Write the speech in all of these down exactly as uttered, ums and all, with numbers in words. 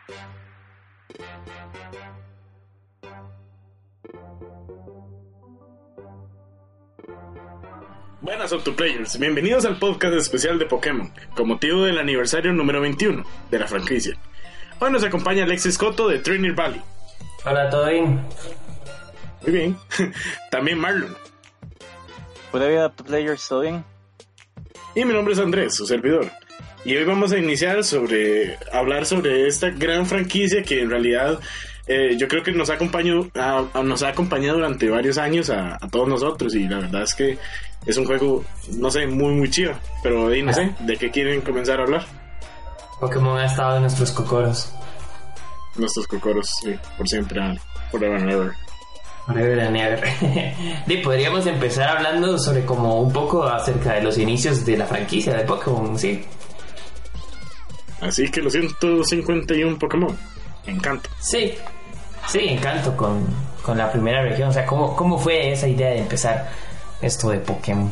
Buenas Octoplayers, bienvenidos al podcast especial de Pokémon, con motivo del aniversario número veintiuno de la franquicia. Hoy nos acompaña Alexis Cotto de Trainer Valley. Hola, ¿todo bien? Muy bien. También Marlon. Buenas vida, Octoplayers, ¿todo bien? Y mi nombre es Andrés, su servidor. Y hoy vamos a iniciar sobre hablar sobre esta gran franquicia que en realidad eh, yo creo que nos ha acompañado, a, a, nos ha acompañado durante varios años a, a todos nosotros, y la verdad es que es un juego, no sé, muy muy chido. Pero ahí no sé, ¿de qué quieren comenzar a hablar? Pokémon ha estado en nuestros cocoros. Nuestros cocoros, sí, por siempre, forever and ever. Forever and ever. Y podríamos empezar hablando sobre como un poco acerca de los inicios de la franquicia de Pokémon, ¿sí? Así que los ciento cincuenta y uno Pokémon, Encanto. Sí, sí, Encanto con, con la primera región. O sea, ¿cómo, cómo fue esa idea de empezar esto de Pokémon?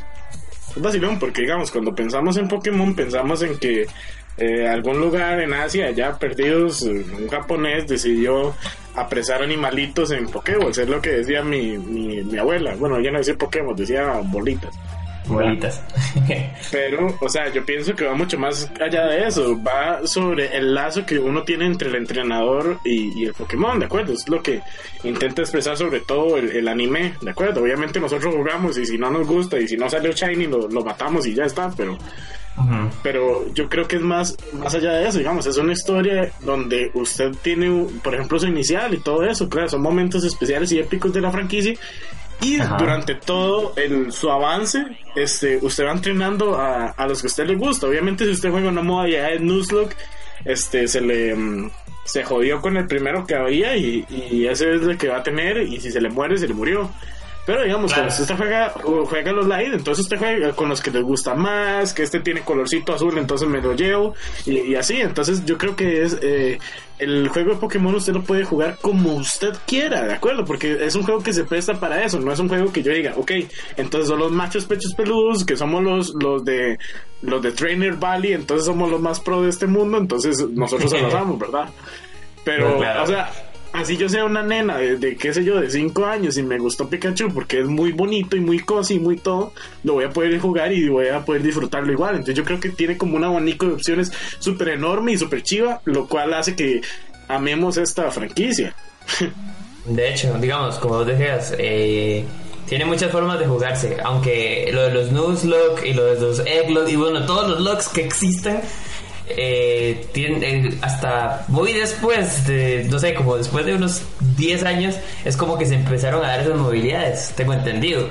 Es vacilón porque, digamos, cuando pensamos en Pokémon, pensamos en que eh, algún lugar en Asia, allá perdidos, un japonés decidió apresar animalitos en Pokéball. Es lo que decía mi, mi, mi abuela. Bueno, ella no decía Pokémon, decía bolitas. Bolitas. Pero, o sea, yo pienso que va mucho más allá de eso. Va sobre el lazo que uno tiene entre el entrenador y, y el Pokémon, ¿de acuerdo? Es lo que intenta expresar sobre todo el, el anime, ¿de acuerdo? Obviamente nosotros jugamos y si no nos gusta y si no salió Shiny lo, lo matamos y ya está, pero... Uh-huh. Pero yo creo que es más, más allá de eso, digamos, es una historia donde usted tiene, por ejemplo, su inicial y todo eso, claro, son momentos especiales y épicos de la franquicia. Y Ajá. durante todo el, su avance, este, usted va entrenando a, a los que a usted le gusta. Obviamente, si usted juega una moda ya de Nuzlocke, este, se le um, se jodió con el primero que había y, y ese es el que va a tener. Y si se le muere, se le murió. Pero digamos, claro, cuando usted juega, juega los light, entonces usted juega con los que les gusta más, que este tiene colorcito azul, entonces me lo llevo, y, y así. Entonces yo creo que es eh, el juego de Pokémon usted lo puede jugar como usted quiera, ¿de acuerdo? Porque es un juego que se presta para eso, no es un juego que yo diga, ok, entonces son los machos pechos peludos, que somos los, los de los de Trainer Valley, entonces somos los más pro de este mundo, entonces nosotros se los damos, ¿verdad? Pero, no, claro. o sea... Así yo sea una nena de, de qué sé yo, de cinco años y me gustó Pikachu porque es muy bonito y muy cozy y muy todo, lo voy a poder jugar y voy a poder disfrutarlo igual. Entonces yo creo que tiene como un abanico de opciones súper enorme y súper chiva, lo cual hace que amemos esta franquicia. De hecho, digamos, como vos decías, eh, tiene muchas formas de jugarse, aunque lo de los Nuzlocke y lo de los Egglocke y bueno, todos los locks que existen, Eh, tienen, eh, hasta muy después de, no sé, como después de unos diez años es como que se empezaron a dar esas movilidades, tengo entendido.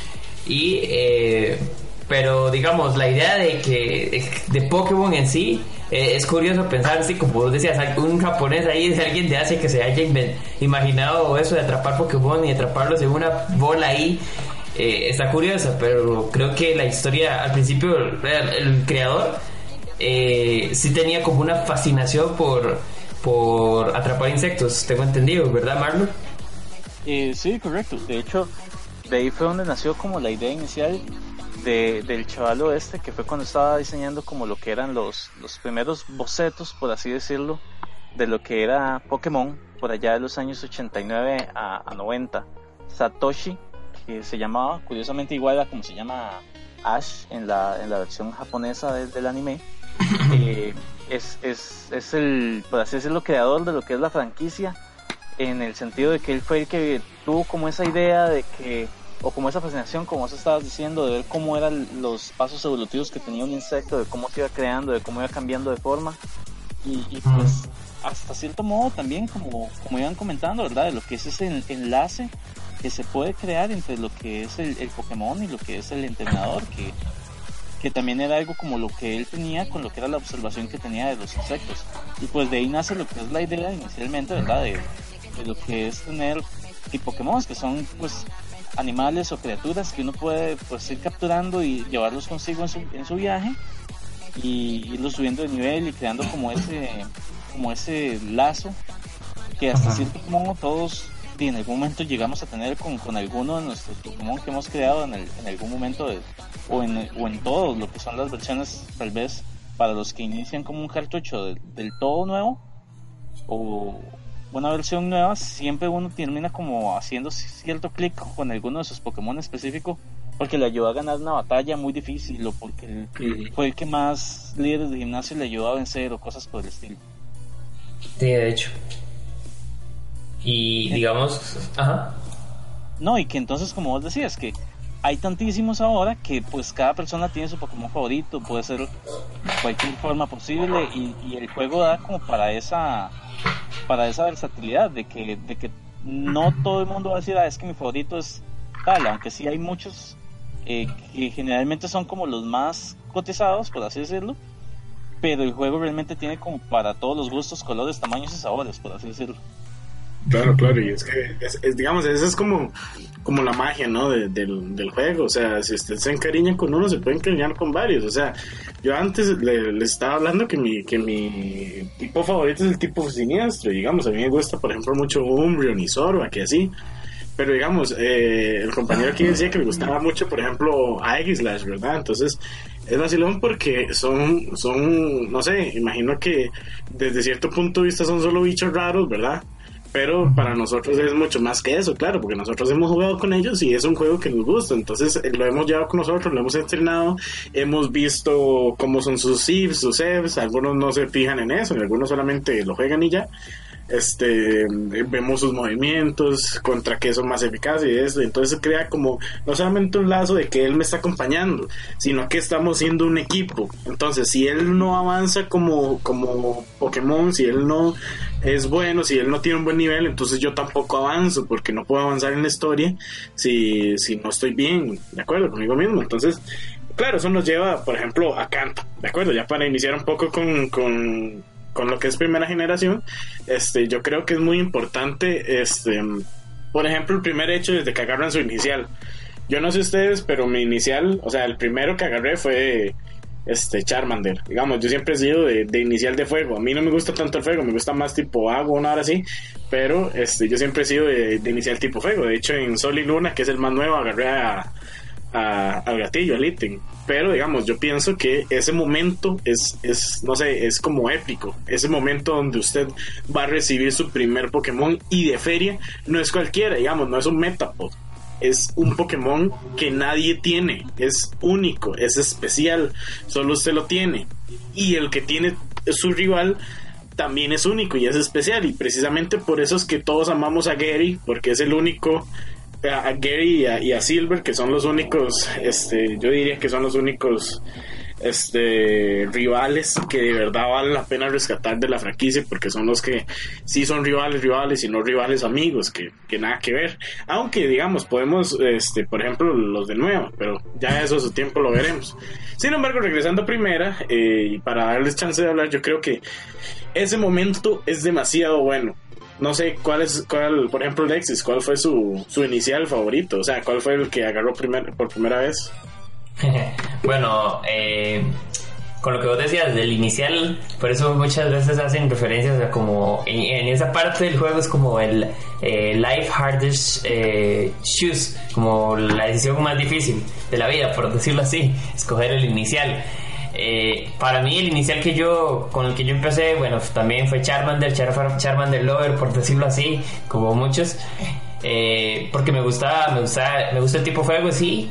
Y eh, pero digamos, la idea de que de Pokémon en sí, eh, es curioso pensar así, como vos decías, un japonés ahí, alguien de Asia que se haya inven- imaginado eso de atrapar Pokémon y atraparlos en una bola ahí. Eh, está curiosa, pero creo que la historia al principio, el, el creador Eh, sí tenía como una fascinación por por atrapar insectos, tengo entendido, ¿verdad, Marlon? Eh, sí, correcto. De hecho, de ahí fue donde nació como la idea inicial de, del chavalo este, que fue cuando estaba diseñando como lo que eran los, los primeros bocetos, por así decirlo, de lo que era Pokémon, por allá de los años ochenta y nueve a, a noventa. Satoshi, que se llamaba, curiosamente igual a como se llama Ash en la, en la versión japonesa de, del anime. Eh, es, es, es el, por así decirlo, creador de lo que es la franquicia, en el sentido de que él fue el que tuvo como esa idea de que, o como esa fascinación, como vos estabas diciendo, de ver cómo eran los pasos evolutivos que tenía un insecto, de cómo se iba creando, de cómo iba cambiando de forma, y, y pues hasta cierto modo también, como, como iban comentando, ¿verdad? De lo que es ese enlace que se puede crear entre lo que es el, el Pokémon y lo que es el entrenador, que que también era algo como lo que él tenía con lo que era la observación que tenía de los insectos. Y pues de ahí nace lo que es la idea inicialmente, ¿verdad? De, de lo que es tener Pokémon, que son pues animales o criaturas que uno puede pues ir capturando y llevarlos consigo en su, en su viaje y irlos subiendo de nivel y creando como ese, como ese lazo que hasta cierto modo todos y en algún momento llegamos a tener con, con alguno de nuestros Pokémon que hemos creado en, el, en algún momento de, o, en, o en todos lo que son las versiones tal vez para los que inician como un cartucho de, del todo nuevo, o una versión nueva, siempre uno termina como haciendo cierto clic con alguno de sus Pokémon específico, porque le ayudó a ganar una batalla muy difícil, o porque el, uh-huh. fue el que más líderes de gimnasio le ayudó a vencer, o cosas por el estilo. Sí, de hecho. Y ¿Eh? digamos, ajá. No, y que entonces, como vos decías, que hay tantísimos ahora que pues cada persona tiene su Pokémon favorito, puede ser cualquier forma posible, y, y el juego da como para esa para esa versatilidad de que de que no todo el mundo va a decir, ah, es que mi favorito es tal, aunque sí hay muchos eh, que generalmente son como los más cotizados, por así decirlo, pero el juego realmente tiene como para todos los gustos, colores, tamaños y sabores, por así decirlo. Claro, claro, y es que, es, es, digamos, esa es como, como la magia, ¿no? De, del, del juego. O sea, si usted se encariña con uno, se puede encariñar con varios. O sea, yo antes le, le estaba hablando que mi, que mi tipo favorito es el tipo siniestro. Digamos, a mí me gusta, por ejemplo, mucho Umbreon y Zorba, que así. Pero digamos, eh, el compañero aquí decía que le gustaba mucho, por ejemplo, Aegislash, ¿verdad? Entonces, es vacilón porque son, son, no sé, imagino que desde cierto punto de vista son solo bichos raros, ¿verdad? Pero para nosotros es mucho más que eso, claro, porque nosotros hemos jugado con ellos y es un juego que nos gusta, entonces lo hemos llevado con nosotros, lo hemos entrenado, hemos visto cómo son sus C I Fs, sus E Vs, algunos no se fijan en eso, algunos solamente lo juegan y ya. Este, vemos sus movimientos, contra qué son más eficaces y eso, entonces crea como no solamente un lazo de que él me está acompañando, sino que estamos siendo un equipo. Entonces si él no avanza como, como Pokémon, si él no es bueno, si él no tiene un buen nivel, entonces yo tampoco avanzo, porque no puedo avanzar en la historia si, si no estoy bien, de acuerdo conmigo mismo. Entonces claro, eso nos lleva, por ejemplo, a Kanto, de acuerdo, ya para iniciar un poco con, con con lo que es primera generación. Este, yo creo que es muy importante, este, por ejemplo, el primer hecho desde que agarran su inicial. Yo no sé ustedes, pero mi inicial, o sea, el primero que agarré fue este Charmander. Digamos, yo siempre he sido de, de inicial de fuego. A mí no me gusta tanto el fuego, me gusta más tipo agua, una hora así, pero este, yo siempre he sido de, de inicial tipo fuego. De hecho, en Sol y Luna, que es el más nuevo, agarré a A, al gatillo, al ítem. Pero digamos, yo pienso que ese momento es, es, no sé, es como épico. Ese momento donde usted va a recibir su primer Pokémon, y de feria no es cualquiera, digamos, no es un Metapod, es un Pokémon que nadie tiene, es único, es especial, solo usted lo tiene, y el que tiene su rival también es único y es especial, y precisamente por eso es que todos amamos a Gary, porque es el único, a Gary y a, y a Silver, que son los únicos, este, yo diría que son los únicos este rivales que de verdad vale la pena rescatar de la franquicia, porque son los que sí son rivales rivales y no rivales amigos, que, que nada que ver, aunque digamos podemos, este por ejemplo los de nuevo, pero ya eso a su tiempo lo veremos. Sin embargo, regresando a primera, eh, y para darles chance de hablar, yo creo que ese momento es demasiado bueno. No sé cuál es, cuál, por ejemplo, Alexis, ¿cuál fue su, su inicial favorito? O sea, ¿cuál fue el que agarró primer, por primera vez? Bueno, eh, con lo que vos decías del inicial, por eso muchas veces hacen referencias a como en, en esa parte del juego es como el eh, life hardest eh, choose, como la decisión más difícil de la vida, por decirlo así, escoger el inicial. Eh, para mí el inicial que yo con el que yo empecé, bueno, también fue Charmander, Char- Charmander Lover, por decirlo así, como muchos, eh, porque me gustaba, me gustaba, me gusta el tipo fuego, sí,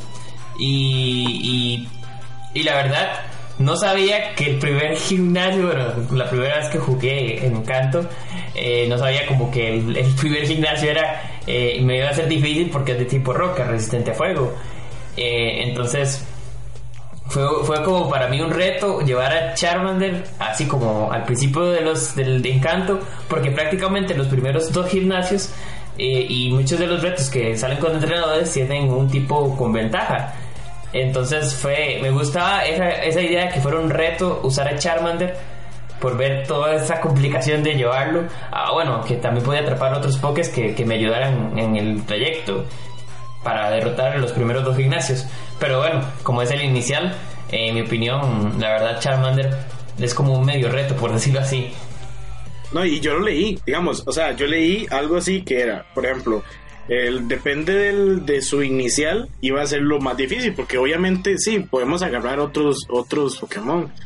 y, y, y la verdad no sabía que el primer gimnasio, bueno, la primera vez que jugué en Kanto, eh, no sabía como que el, el primer gimnasio era, eh, me iba a ser difícil porque es de tipo roca, resistente a fuego, eh, entonces Fue, fue como para mí un reto llevar a Charmander así como al principio de los del de Encanto, porque prácticamente los primeros dos gimnasios eh, y muchos de los retos que salen con entrenadores tienen un tipo con ventaja. Entonces fue me gustaba esa, esa idea de que fuera un reto usar a Charmander por ver toda esa complicación de llevarlo. Ah, bueno, que también podía atrapar otros pokés que, que me ayudaran en el trayecto para derrotar los primeros dos gimnasios. Pero bueno, como es el inicial, eh, en mi opinión, la verdad Charmander es como un medio reto, por decirlo así. No, y yo lo leí, digamos, o sea, yo leí algo así que era, por ejemplo, el, depende del, de su inicial, iba a ser lo más difícil, porque obviamente sí, podemos agarrar otros otros Pokémon,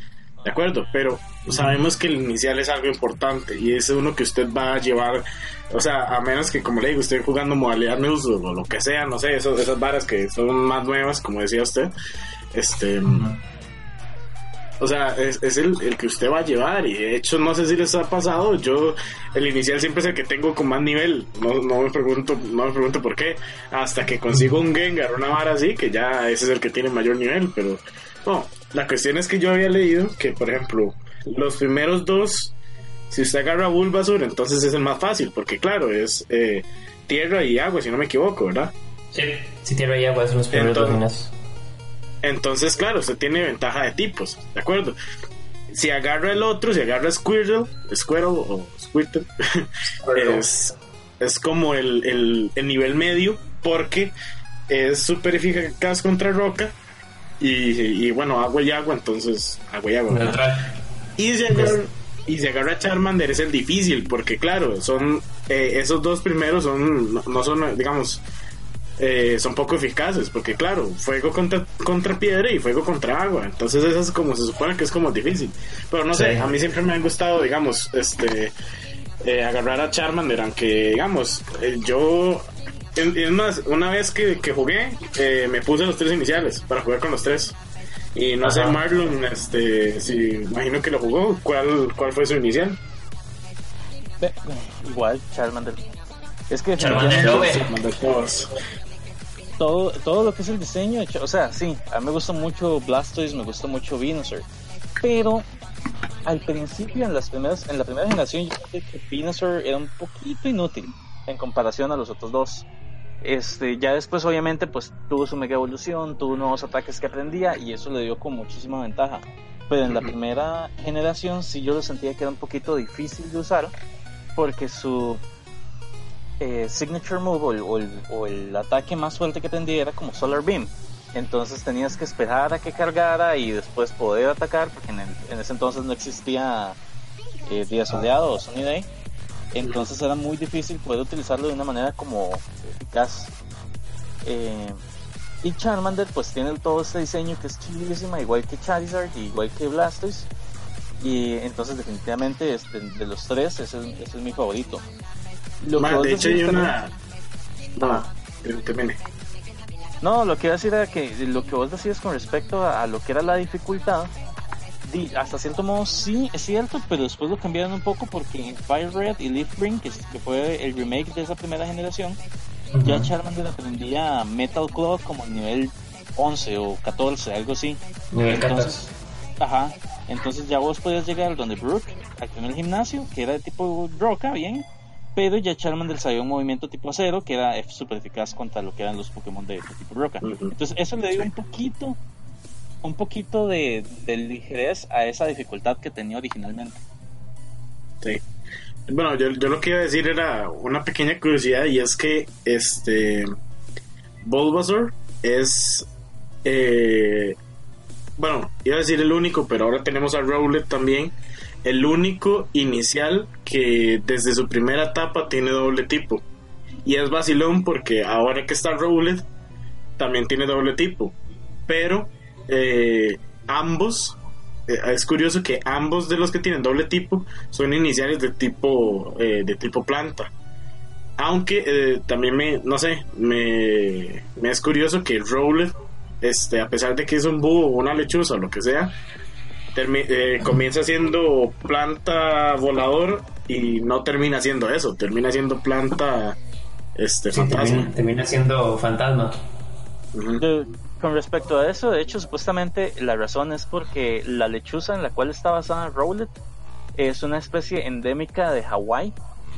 ¿de acuerdo? Pero sabemos que el inicial es algo importante y es uno que usted va a llevar, o sea, a menos que, como le digo, usted jugando modalidad news o lo que sea, no sé, esos, esas varas que son más nuevas, como decía usted, este... Uh-huh. O sea, es, es el, el que usted va a llevar. Y de hecho, no sé si les ha pasado, yo el inicial siempre es el que tengo con más nivel. No, no me pregunto no me pregunto por qué, hasta que consigo un Gengar, una vara así, que ya ese es el que tiene mayor nivel. Pero no, la cuestión es que yo había leído que, por ejemplo, los primeros dos, si usted agarra Bulbasaur, entonces es el más fácil, porque claro, es eh, tierra y agua, si no me equivoco, ¿verdad? Sí, sí, tierra y agua son los primeros dos minas. Entonces, claro, usted tiene ventaja de tipos, ¿de acuerdo? Si agarra el otro, si agarra Squirtle, Squirtle o Squirtle, es, es como el, el, el nivel medio, porque es súper eficaz contra roca y, y bueno, agua y agua, entonces agua y agua. Y si agarra, y si agarra Charmander es el difícil, porque claro, son eh, esos dos primeros son no, no son, digamos... Eh, son poco eficaces, porque claro, fuego contra, contra piedra y fuego contra agua, entonces eso es como, se supone que es como difícil, pero no sé, sí. A mí siempre me ha gustado, digamos, este eh, agarrar a Charmander, aunque digamos, eh, yo es más, una vez que, que jugué eh, me puse los tres iniciales para jugar con los tres y no Ajá. sé, Marlon, este, si imagino que lo jugó, ¿cuál, cuál fue su inicial? Be- igual, Charmander. Es que Charmander todo, todo lo que es el diseño, o sea, sí, a mí me gusta mucho Blastoise, me gusta mucho Venusaur, pero al principio en las primeras, en la primera generación yo creo que Venusaur era un poquito inútil en comparación a los otros dos. Este, ya después obviamente pues tuvo su mega evolución, tuvo nuevos ataques que aprendía y eso le dio con muchísima ventaja. Pero en la primera generación sí yo lo sentía que era un poquito difícil de usar porque su Eh, signature move o el, o, el, o el ataque más fuerte que tendría era como Solar Beam, entonces tenías que esperar a que cargara y después poder atacar porque en, el, en ese entonces no existía eh, día soleado o sunny day, entonces era muy difícil poder utilizarlo de una manera como eficaz. eh, y Charmander pues tiene todo este diseño que es chidísima, igual que Charizard y igual que Blastoise, y entonces definitivamente este, de los tres ese es, ese es mi favorito. Lo Man, de hecho hay una... No, termine. No, lo que iba a decir era que lo que vos decías con respecto a, a lo que era la dificultad, di, hasta cierto modo sí es cierto, pero después lo cambiaron un poco porque en Fire Red y Leaf Green, que, que fue el remake de esa primera generación, uh-huh. ya Charmander aprendía Metal Claw como nivel once o catorce, algo así. Nivel entonces, catorce. Ajá, entonces ya vos podías llegar donde Brook, al primer gimnasio, que era de tipo roca, bien, pero ya Charmander sabía un movimiento tipo acero que era super eficaz contra lo que eran los Pokémon de, de tipo roca. Uh-huh. Entonces eso le dio sí. un poquito un poquito de, de ligerez a esa dificultad que tenía originalmente. Sí. Bueno, yo, yo lo que iba a decir era una pequeña curiosidad, y es que este Bulbasaur es eh, bueno, iba a decir el único, pero ahora tenemos a Rowlet también, el único inicial que desde su primera etapa tiene doble tipo. Y es vacilón porque ahora que está Rowlet también tiene doble tipo. Pero eh, ambos, eh, es curioso que ambos de los que tienen doble tipo son iniciales de tipo eh, de tipo planta. Aunque eh, también me, no sé, me, me es curioso que Rowlet, este, a pesar de que es un búho o una lechuza o lo que sea, Termi- eh, comienza siendo planta volador y no termina siendo eso, termina siendo planta este sí, fantasma. Termina, termina siendo fantasma. Uh-huh. De, con respecto a eso, de hecho, supuestamente la razón es porque la lechuza en la cual está basada Rowlet es una especie endémica de Hawái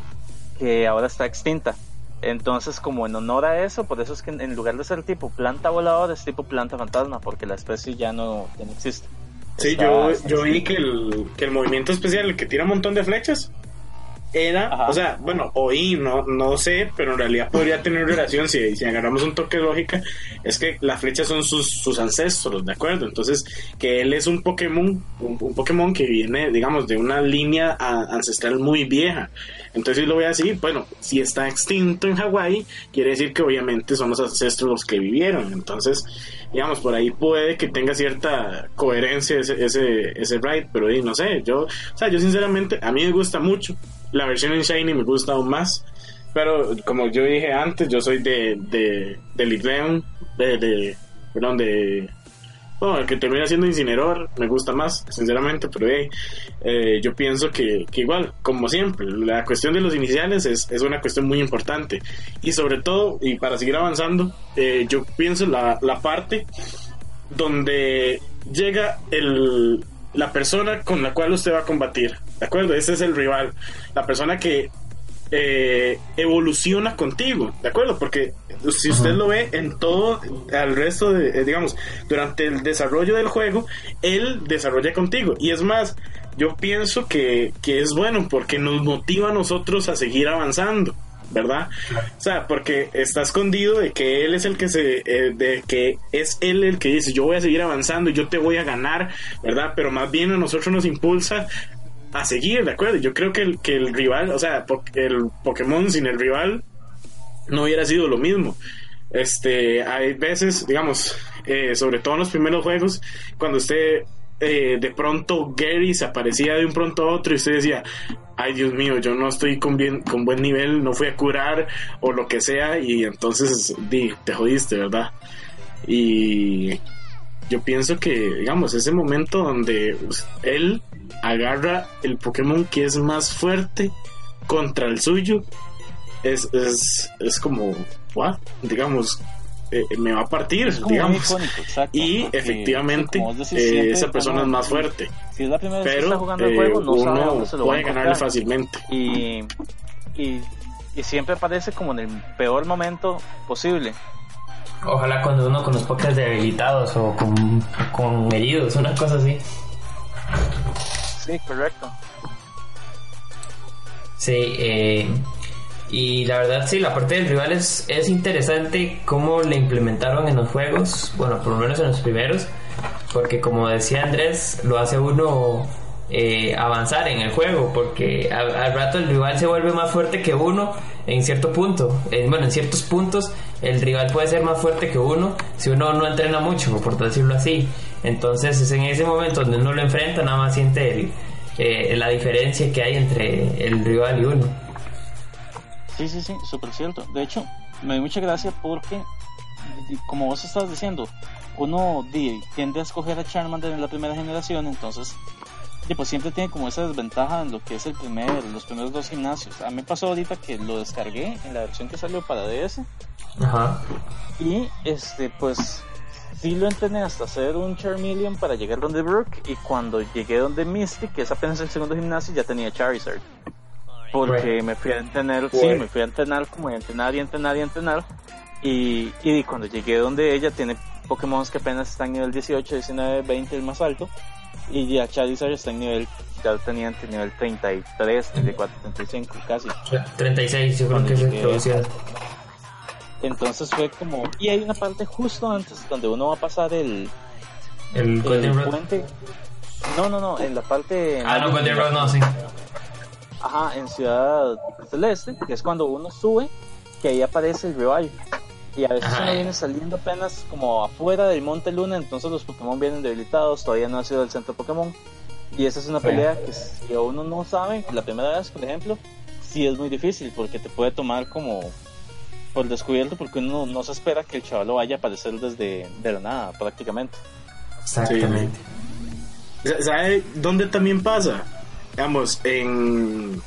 que ahora está extinta. Entonces, como en honor a eso, por eso es que en lugar de ser tipo planta volador es tipo planta fantasma, porque la especie ya no, ya no existe. Sí, Está, yo, está yo vi que el, que el movimiento especial, el que tira un montón de flechas, era, Ajá. o sea, bueno, oí, no, no sé, pero en realidad podría tener relación si, si agarramos un toque de lógica, es que las flechas son sus, sus ancestros, ¿de acuerdo? Entonces, que él es un Pokémon, un, un Pokémon que viene, digamos, de una línea a, ancestral muy vieja. Entonces, si lo voy a decir, bueno, si está extinto en Hawái, quiere decir que obviamente son los ancestros los que vivieron. Entonces, digamos, por ahí puede que tenga cierta coherencia ese ese, ese raid, pero y, no sé, yo, o sea, yo sinceramente, a mí me gusta mucho, la versión en Shiny me gusta aún más, pero como yo dije antes, yo soy de de, de Litleon, de, de, perdón, de... Bueno, el que termina siendo Incineroar me gusta más, sinceramente, pero hey, eh, yo pienso que, que igual, como siempre, la cuestión de los iniciales es, es una cuestión muy importante. Y sobre todo, y para seguir avanzando, eh, yo pienso la, la parte donde llega el, la persona con la cual usted va a combatir, ¿de acuerdo? Ese es el rival, la persona que eh, evoluciona contigo, ¿de acuerdo? Porque si usted lo ve en todo el resto de, eh, digamos, durante el desarrollo del juego, él desarrolla contigo, y es más, yo pienso que, que es bueno porque nos motiva a nosotros a seguir avanzando, ¿verdad? O sea, porque está escondido de que él es el que se eh, de que es él el que dice yo voy a seguir avanzando, yo te voy a ganar, ¿verdad? Pero más bien a nosotros nos impulsa a seguir, ¿de acuerdo? Yo creo que el, que el rival, o sea, el Pokémon sin el rival no hubiera sido lo mismo. Este, hay veces, digamos, eh, sobre todo en los primeros juegos, cuando usted eh, de pronto Gary se aparecía de un pronto a otro y usted decía, ay Dios mío, yo no estoy con bien, con buen nivel, no fui a curar o lo que sea, y entonces di, te jodiste, ¿verdad? Y yo pienso que, digamos, ese momento donde él agarra el Pokémon que es más fuerte contra el suyo, es, es, es como, what? Digamos, eh, me va a partir, digamos. Icónico, exacto, y porque, efectivamente, decís, eh, esa persona es más fuerte. Si es la primera vez pero, que está jugando el juego, no uno sabe dónde se lo puede va a ganarle fácilmente. Y, y, y siempre aparece como en el peor momento posible. Ojalá cuando uno con los Pokés debilitados o con, con heridos, una cosa así. Sí, correcto. Sí, eh, y la verdad sí, la parte del rival es, es interesante cómo le implementaron en los juegos, bueno, por lo menos en los primeros, porque como decía Andrés, lo hace uno eh, avanzar en el juego, porque al, al rato el rival se vuelve más fuerte que uno en cierto punto, eh, bueno, en ciertos puntos el rival puede ser más fuerte que uno si uno no entrena mucho, por decirlo así. Entonces es en ese momento donde uno lo enfrenta, nada más siente el, eh, la diferencia que hay entre el rival y uno. Sí, sí, sí, súper cierto. De hecho, me dio mucha gracia porque, como vos estabas diciendo, uno di, tiende a escoger a Charmander en la primera generación, entonces di, pues siempre tiene como esa desventaja en lo que es el primer, los primeros dos gimnasios. A mí me pasó ahorita que lo descargué en la versión que salió para D S. Ajá. Y este, pues sí lo entrené hasta hacer un Charmeleon para llegar donde Brook, y cuando llegué donde Misty, que es apenas el segundo gimnasio, ya tenía Charizard. Porque right. me fui a entrenar, right. sí, me fui a entrenar como a entrenar y entrenar y entrenar. Y, y cuando llegué donde ella, tiene Pokémon que apenas están en nivel dieciocho, diecinueve, veinte, el más alto. Y ya Charizard está en nivel, ya tenía entre nivel treinta y tres, treinta y cuatro, treinta y cinco casi. treinta y seis, yo creo que es la introducción. Entonces fue como, y hay una parte justo antes donde uno va a pasar el el, el puente. No, no, no, en la parte. Ah, no, Golden Road no, sí. Ajá, en Ciudad Celeste, que es cuando uno sube, que ahí aparece el Revive. Y a veces Ajá. uno viene saliendo apenas como afuera del Monte Luna, entonces los Pokémon vienen debilitados, todavía no ha sido el centro Pokémon. Y esa es una pelea que si uno no sabe, la primera vez, por ejemplo, sí es muy difícil, porque te puede tomar como por descubierto, porque uno no se espera que el chaval vaya a aparecer desde de la nada, prácticamente. Exactamente. Sí. ¿Sabe dónde también pasa? Digamos, en,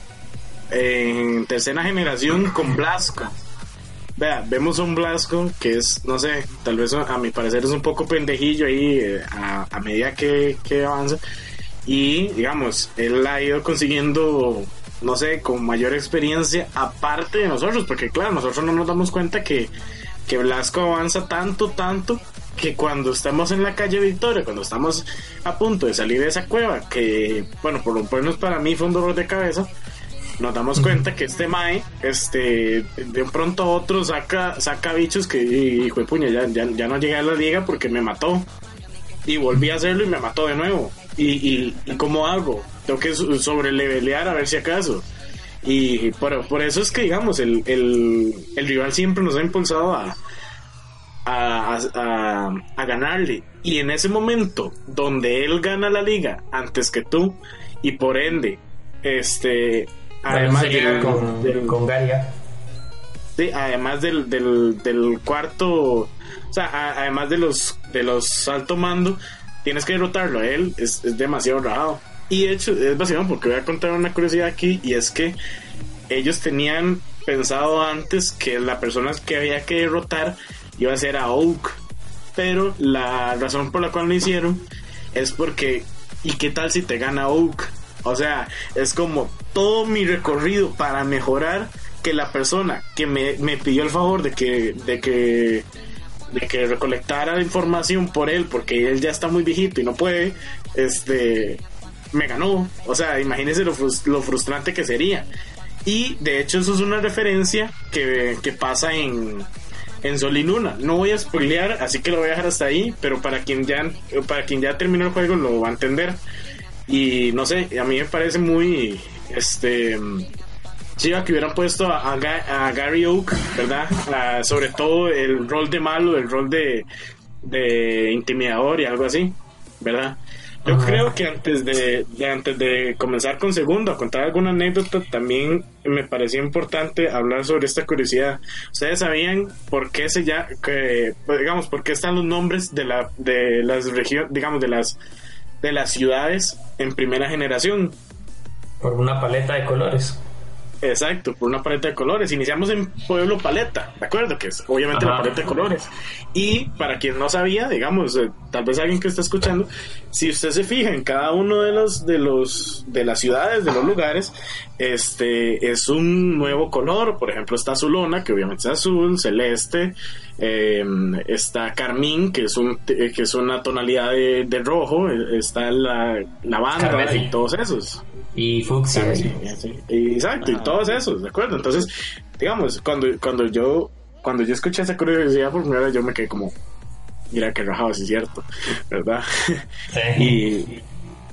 en tercera generación con Blasco. Vea, vemos un Blasco que es, no sé, tal vez a mi parecer es un poco pendejillo ahí eh, a, a medida que, que avanza. Y, digamos, él ha ido consiguiendo, no sé, con mayor experiencia aparte de nosotros, porque claro, nosotros no nos damos cuenta que, que Blasco avanza tanto, tanto, que cuando estamos en la calle Victoria, cuando estamos a punto de salir de esa cueva, que, bueno, por lo menos para mí fue un dolor de cabeza, nos damos cuenta que este mae, este, de un pronto a otro saca, saca bichos que, hijo de puña, ya, ya, ya no llegué a la liga porque me mató, y volví a hacerlo y me mató de nuevo. Y, y, y ¿cómo hago? Tengo que sobrelevelear a ver si acaso. Y por, por eso es que, digamos, el, el, el rival siempre nos ha impulsado a, a, a, a ganarle. Y en ese momento donde él gana la liga antes que tú, y por ende, este, además bueno, del, con, del, con Garia. Sí, además del, del, del cuarto, o sea, a, además de los de los alto mando, tienes que derrotarlo a él, es, es demasiado rajado. Y de hecho, es vacilón porque voy a contar una curiosidad aquí, y es que ellos tenían pensado antes que la persona que había que derrotar iba a ser a Oak, pero la razón por la cual lo hicieron es porque, ¿y qué tal si te gana Oak? O sea, es como todo mi recorrido para mejorar, que la persona que me, me pidió el favor de que de que de que recolectara la información por él, porque él ya está muy viejito y no puede, este me ganó. O sea, imagínense lo, lo frustrante que sería. Y de hecho eso es una referencia que, que pasa en en Sol y Luna. No voy a spoilear, así que lo voy a dejar hasta ahí, pero para quien ya para quien ya terminó el juego lo va a entender. Y no sé, a mí me parece muy este chiva que hubieran puesto a, a, a Gary Oak, ¿verdad? Uh, sobre todo el rol de malo, el rol de, de intimidador y algo así, ¿verdad? Yo uh-huh. creo que antes de, de antes de comenzar con segundo, a contar alguna anécdota, también me parecía importante hablar sobre esta curiosidad. ¿Ustedes sabían por qué se ya que digamos por qué están los nombres de la de las regiones, digamos de las de las ciudades en primera generación? Por una paleta de colores. Exacto, por una paleta de colores. Iniciamos en Pueblo Paleta, ¿de acuerdo? Que es obviamente Ajá. la paleta de colores. Y para quien no sabía, digamos, eh, tal vez alguien que está escuchando, si usted se fija en cada uno de los de los de las ciudades, de los lugares, este es un nuevo color. Por ejemplo, está Zulona, que obviamente es azul, celeste. Eh, está Carmín, que es un que es una tonalidad de, de rojo. Está la lavanda Carmesí. Y todos esos. Y fucsia, sí, sí. Exacto, y todos esos, ¿de acuerdo? Entonces, digamos, cuando cuando yo cuando yo escuché esa curiosidad por primera vez, yo me quedé como, mira que rajado, sí es cierto, ¿verdad? Sí. y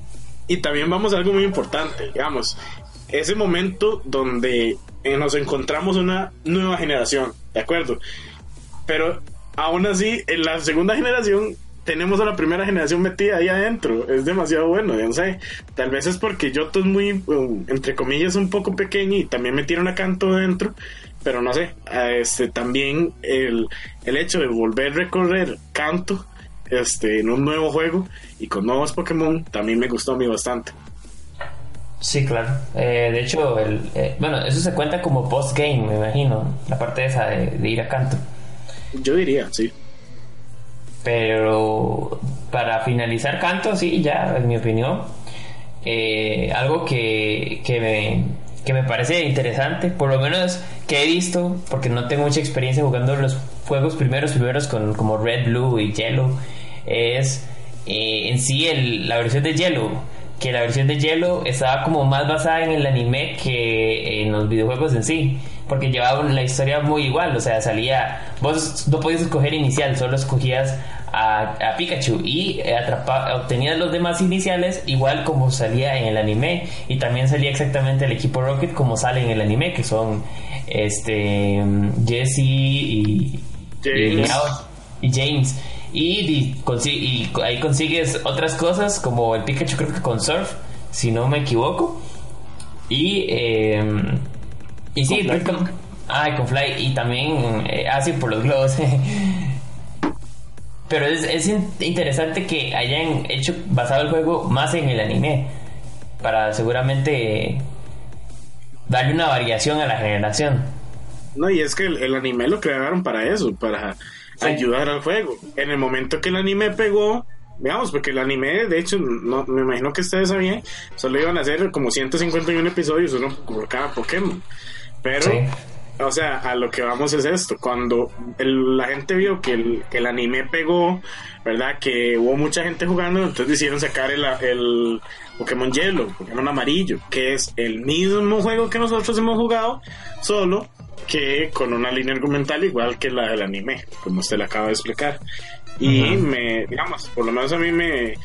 y también vamos a algo muy importante, digamos, ese momento donde eh, nos encontramos una nueva generación, ¿de acuerdo? Pero aún así, en la segunda generación tenemos a la primera generación metida ahí adentro. Es demasiado bueno, yo no sé, tal vez es porque Yoto es muy, um, entre comillas, un poco pequeño y también metieron a Kanto dentro, pero no sé, este también el, el hecho de volver a recorrer Kanto este, en un nuevo juego y con nuevos Pokémon también me gustó a mí bastante. Sí, claro. Eh, de hecho, el, eh, bueno, eso se cuenta como post-game, me imagino, la parte esa de, de ir a Kanto. Yo diría, sí. Pero para finalizar Kanto, sí, ya, en mi opinión, eh, algo que, que, me, que me parece interesante, por lo menos que he visto, porque no tengo mucha experiencia jugando los juegos primeros, primeros con, como Red, Blue y Yellow, es eh, en sí el, la versión de Yellow, que la versión de Yellow estaba como más basada en el anime que en los videojuegos en sí, porque llevaba la historia muy igual, o sea, salía, vos no podías escoger inicial, solo escogías a, a Pikachu y atrapa, obtenías los demás iniciales igual como salía en el anime, y también salía exactamente el equipo Rocket como sale en el anime, que son este Jesse y James y, y James y, y, consi- y ahí consigues otras cosas como el Pikachu, creo que con Surf, si no me equivoco, y eh, y sí, con pues, con, ah, con Fly, y también eh, ah, sí, por los globos. Pero es, es interesante que hayan hecho basado el juego más en el anime, para seguramente darle una variación a la generación. No, y es que el, el anime lo crearon para eso, para sí. ayudar al juego. En el momento que el anime pegó, veamos, porque el anime, de hecho, no, me imagino que ustedes sabían, solo iban a hacer como ciento cincuenta y uno episodios, uno por cada Pokémon. Pero, sí. o sea, a lo que vamos es esto. Cuando el, la gente vio que el, que el anime pegó, ¿verdad? Que hubo mucha gente jugando, entonces decidieron sacar el, el Pokémon Yellow, Pokémon Amarillo, que es el mismo juego que nosotros hemos jugado, solo que con una línea argumental igual que la del anime, como usted le acaba de explicar. Y uh-huh. me, digamos, por lo menos a mí me,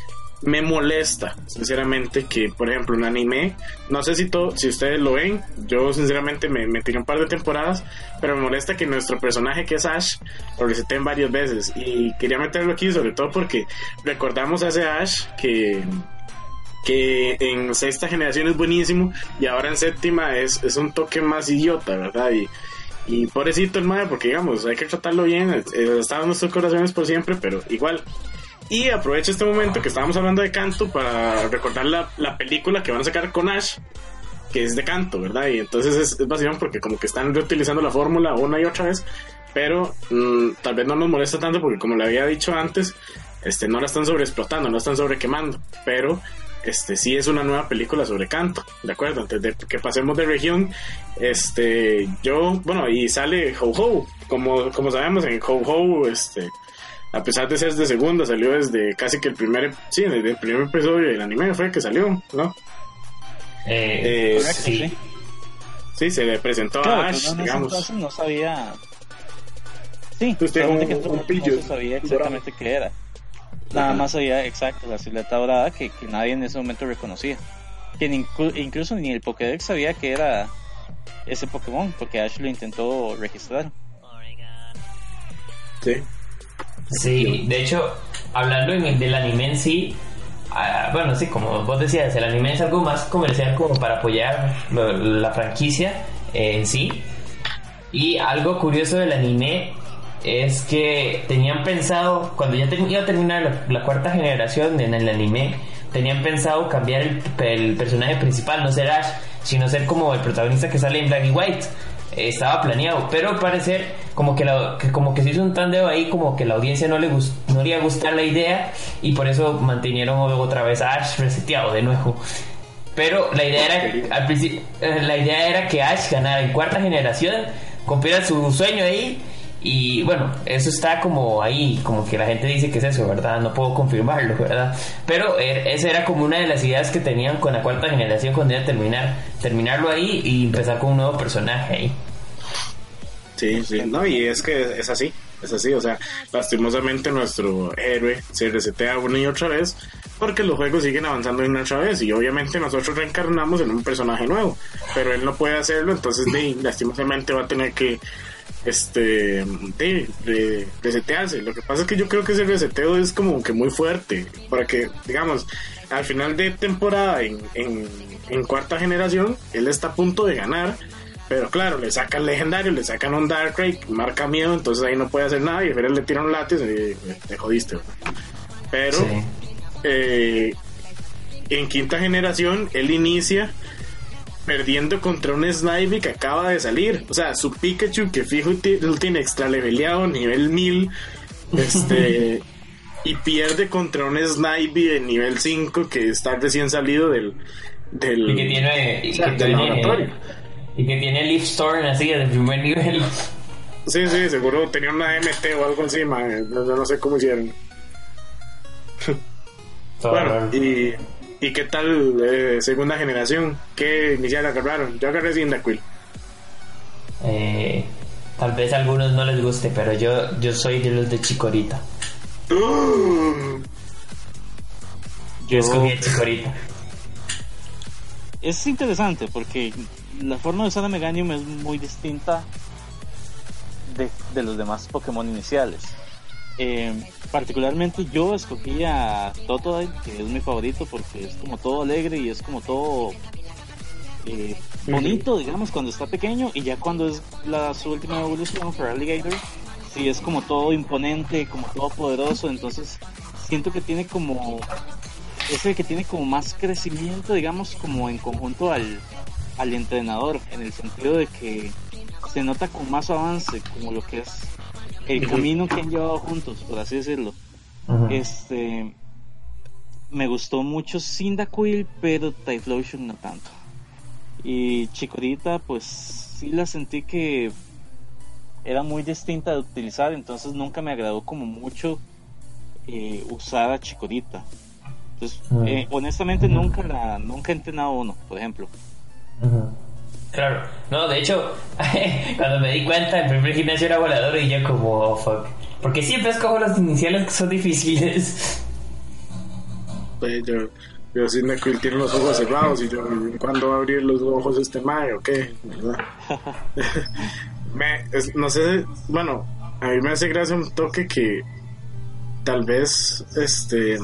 me molesta, sinceramente, que, por ejemplo, un anime, no sé si todo, si ustedes lo ven, yo sinceramente me, me tiré un par de temporadas, pero me molesta que nuestro personaje, que es Ash, lo reseten varias veces, y quería meterlo aquí sobre todo porque recordamos a ese Ash que que en sexta generación es buenísimo y ahora en séptima es, es un toque más idiota, ¿verdad? Y, y pobrecito el mae, porque digamos, hay que tratarlo bien, está en nuestros corazones por siempre, pero igual. Y aprovecho este momento que estábamos hablando de Kanto para recordar la, la película que van a sacar con Ash, que es de Kanto, ¿verdad? Y entonces es, es vacilón porque como que están reutilizando la fórmula una y otra vez, pero mmm, tal vez no nos molesta tanto porque, como le había dicho antes, este no la están sobreexplotando, no la están sobrequemando, pero este sí es una nueva película sobre Kanto, ¿de acuerdo? Antes de que pasemos de región, este yo, bueno, y sale Ho-Ho, como, como sabemos en Ho-Ho, este a pesar de ser de segunda, salió desde casi que el primer, sí, desde el primer episodio del anime fue que salió, ¿no? Eh, eh correcto, sí. sí. Sí, se le presentó claro, a Ash, no, digamos. No sabía. Sí, usted solamente un, que un no, pillo, no se sabía exactamente qué era. Nada Ajá. más sabía exacto la silueta dorada que, que nadie en ese momento reconocía. Que inclu- incluso ni el Pokédex sabía que era ese Pokémon, porque Ash lo intentó registrar. Sí. Sí, de hecho, hablando en el del anime en sí, uh, bueno, sí, como vos decías, el anime es algo más comercial como para apoyar lo, la franquicia eh, en sí. Y algo curioso del anime es que tenían pensado, cuando ya ten, iba a terminar la, la cuarta generación en el anime, tenían pensado cambiar el, el personaje principal, no ser Ash, sino ser como el protagonista que sale en Black y White. Eh, estaba planeado, pero al parecer como que, la, que como que se hizo un tandeo ahí, como que la audiencia no le gust, no le iba a gustar la idea, y por eso mantenieron otra vez a Ash reseteado de nuevo. Pero la idea era al principio, la idea era que Ash ganara en cuarta generación, cumpliera su sueño ahí. Y bueno, eso está como ahí, como que la gente dice que es eso, ¿verdad? No puedo confirmarlo, ¿verdad? Pero er, esa era como una de las ideas que tenían con la cuarta generación cuando iba a terminar, terminarlo ahí y empezar con un nuevo personaje ahí. Sí, sí, no, y es que es así, es así, o sea, lastimosamente nuestro héroe se resetea una y otra vez porque los juegos siguen avanzando una y otra vez y obviamente nosotros reencarnamos en un personaje nuevo, pero él no puede hacerlo, entonces de, lastimosamente va a tener que este de, de resetearse. Lo que pasa es que yo creo que ese reseteo es como que muy fuerte para que, digamos, al final de temporada en, en, en cuarta generación él está a punto de ganar, pero claro, le sacan legendario, le sacan un Darkrai, marca miedo, entonces ahí no puede hacer nada y a le tira un látiz y te jodiste, ¿verdad? Pero sí. eh, en quinta generación él inicia perdiendo contra un Snivy que acaba de salir, o sea, su Pikachu que fijo t- lo tiene extra leveleado nivel mil, este y pierde contra un Snivy de nivel cinco que está recién salido del del, y que tiene, y o sea, que del tiene laboratorio. Y que tiene Leaf Storm así de primer nivel. Sí, sí, seguro tenía una M T o algo encima, no, no sé cómo hicieron. Bueno, y ¿y qué tal eh, segunda generación? ¿Qué inicial agarraron? Yo agarré Cyndaquil. Eh, tal vez a algunos no les guste, pero yo, yo soy de los de Chikorita. Uh, yo escogí a Chikorita. Es interesante porque la forma de usar a Meganium es muy distinta de, de los demás Pokémon iniciales. Eh, particularmente yo escogí a Totodile, que es mi favorito porque es como todo alegre y es como todo eh, bonito, digamos, cuando está pequeño, y ya cuando es la, su última evolución, Feraligatr, sí es como todo imponente, como todo poderoso. Entonces siento que tiene como es el que tiene como más crecimiento, digamos, como en conjunto al, al entrenador, en el sentido de que se nota con más avance como lo que es el camino que han llevado juntos, por así decirlo. Uh-huh. Este me gustó mucho Cyndaquil, pero Typhlosion no tanto. Y Chikorita, pues sí la sentí que era muy distinta de utilizar, entonces nunca me agradó como mucho eh, usar a Chikorita. Entonces, uh-huh. eh, honestamente uh-huh. nunca la nunca he entrenado uno, por ejemplo. Uh-huh. Claro, no, de hecho, cuando me di cuenta, el primer gimnasio era volador y yo como, oh, fuck. Porque siempre escojo los iniciales que son difíciles. pues, yo, yo sin Quill tiene los ojos cerrados y yo, ¿cuándo va a abrir los ojos este mae o qué? ¿Verdad? me, es, no sé, bueno, a mí me hace gracia un toque que tal vez este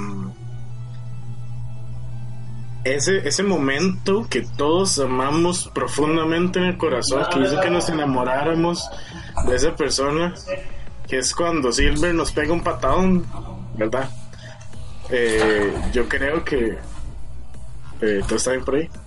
ese ese momento que todos amamos profundamente en el corazón, que hizo que nos enamoráramos de esa persona, que es cuando Silver nos pega un patadón, ¿verdad? Eh, yo creo que eh, todo está bien por ahí.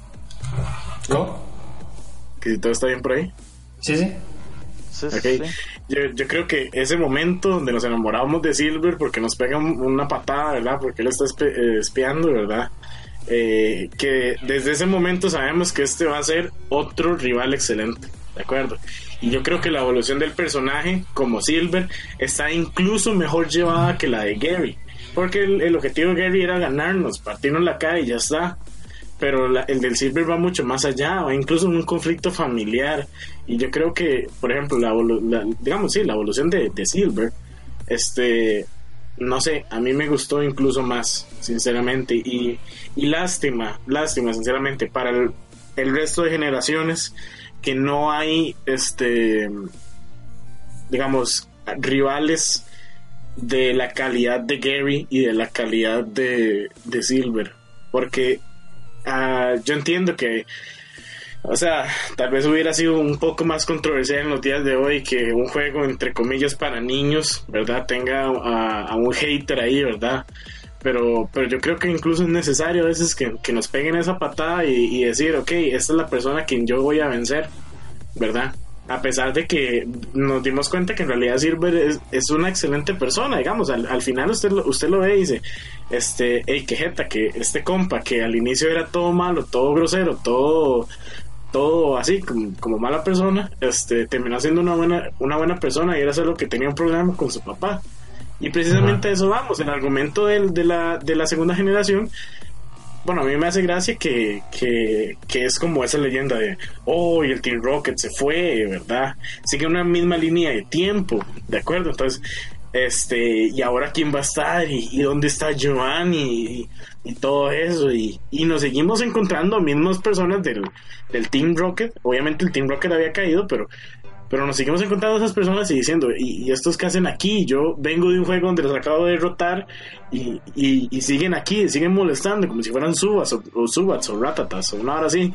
¿Cómo? Que todo está bien por ahí. Sí, sí. Sí, Okay. sí. Yo, yo creo que ese momento donde nos enamoramos de Silver porque nos pega una patada, ¿verdad? Porque él está espe- eh, espiando, ¿verdad? Eh, que desde ese momento sabemos que este va a ser otro rival excelente, ¿de acuerdo? Y yo creo que la evolución del personaje como Silver está incluso mejor llevada que la de Gary, porque el, el objetivo de Gary era ganarnos, partirnos la cara y ya está. Pero la, el del Silver va mucho más allá, va incluso en un conflicto familiar. Y yo creo que, por ejemplo, la, la digamos, sí, la evolución de, de Silver, este, no sé, a mí me gustó incluso más, sinceramente. Y, y lástima, lástima, sinceramente, para el, el resto de generaciones, que no hay, este, digamos, rivales de la calidad de Gary y de la calidad de, de Silver. Porque Uh, yo entiendo que, o sea, tal vez hubiera sido un poco más controversial en los días de hoy que un juego entre comillas para niños, ¿verdad? Tenga a, a un hater ahí, ¿verdad? Pero, pero yo creo que incluso es necesario a veces que, que nos peguen esa patada y, y decir, ok, esta es la persona a quien yo voy a vencer, ¿verdad? A pesar de que nos dimos cuenta que en realidad Silver es, es una excelente persona, digamos, al, al final usted lo, usted lo ve y dice, este, hey, que jeta, que este compa que al inicio era todo malo, todo grosero, todo, todo así, como, como mala persona, este, terminó siendo una buena, una buena persona y era solo que tenía un problema con su papá. Y precisamente a eso vamos, el argumento del, de, la, de la segunda generación. Bueno, a mí me hace gracia que, que, que es como esa leyenda de, oh, y el Team Rocket se fue, ¿verdad? Sigue una misma línea de tiempo, ¿de acuerdo? Entonces, este, y ahora quién va a estar, y, y dónde está Giovanni, y, y todo eso, y, y nos seguimos encontrando mismas personas del, del Team Rocket. Obviamente el Team Rocket había caído, pero pero nos seguimos encontrando esas personas y diciendo, ¿y, y estos qué hacen aquí? Yo vengo de un juego donde los acabo de derrotar y, y, y siguen aquí, siguen molestando como si fueran Subats o, o Subats o Ratatas o una hora así.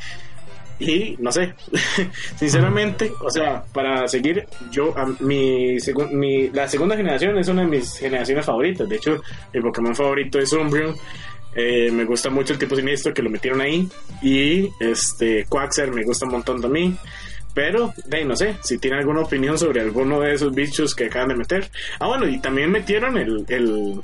Y no sé, sinceramente, o sea, para seguir, yo, a, mi, segu, mi la segunda generación es una de mis generaciones favoritas. De hecho, mi Pokémon favorito es Umbreon. Eh, me gusta mucho el tipo siniestro que lo metieron ahí. Y este Quaxar me gusta un montón también. Pero, hey, no sé, si tiene alguna opinión sobre alguno de esos bichos que acaban de meter. Ah, bueno, y también metieron el... el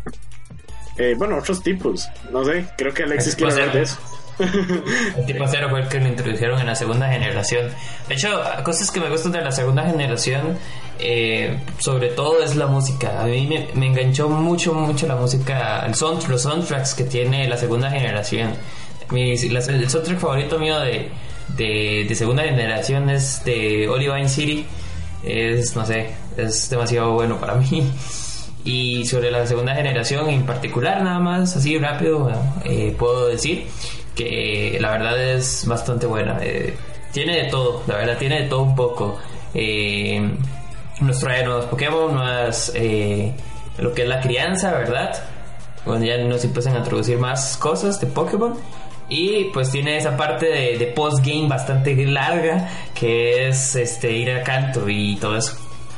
eh, bueno, otros tipos. No sé, creo que Alexis quiere hablar de eso. El tipo cero fue el que lo introdujeron en la segunda generación. De hecho, cosas que me gustan de la segunda generación, eh, sobre todo es la música. A mí me, me enganchó mucho, mucho la música, el sound, los soundtracks que tiene la segunda generación. Mi, la, el soundtrack favorito mío de... De, de segunda generación es de Olivine City. Es, no sé, es demasiado bueno para mí. Y sobre la segunda generación en particular, nada más así rápido, eh, puedo decir que la verdad es bastante buena. Eh, tiene de todo, la verdad tiene de todo un poco. Eh, nos trae nuevos Pokémon, nuevas, eh, lo que es la crianza, ¿verdad? Bueno, ya nos empiezan a introducir más cosas de Pokémon. Y pues tiene esa parte de, de post-game bastante larga, que es este ir a canto y todo eso.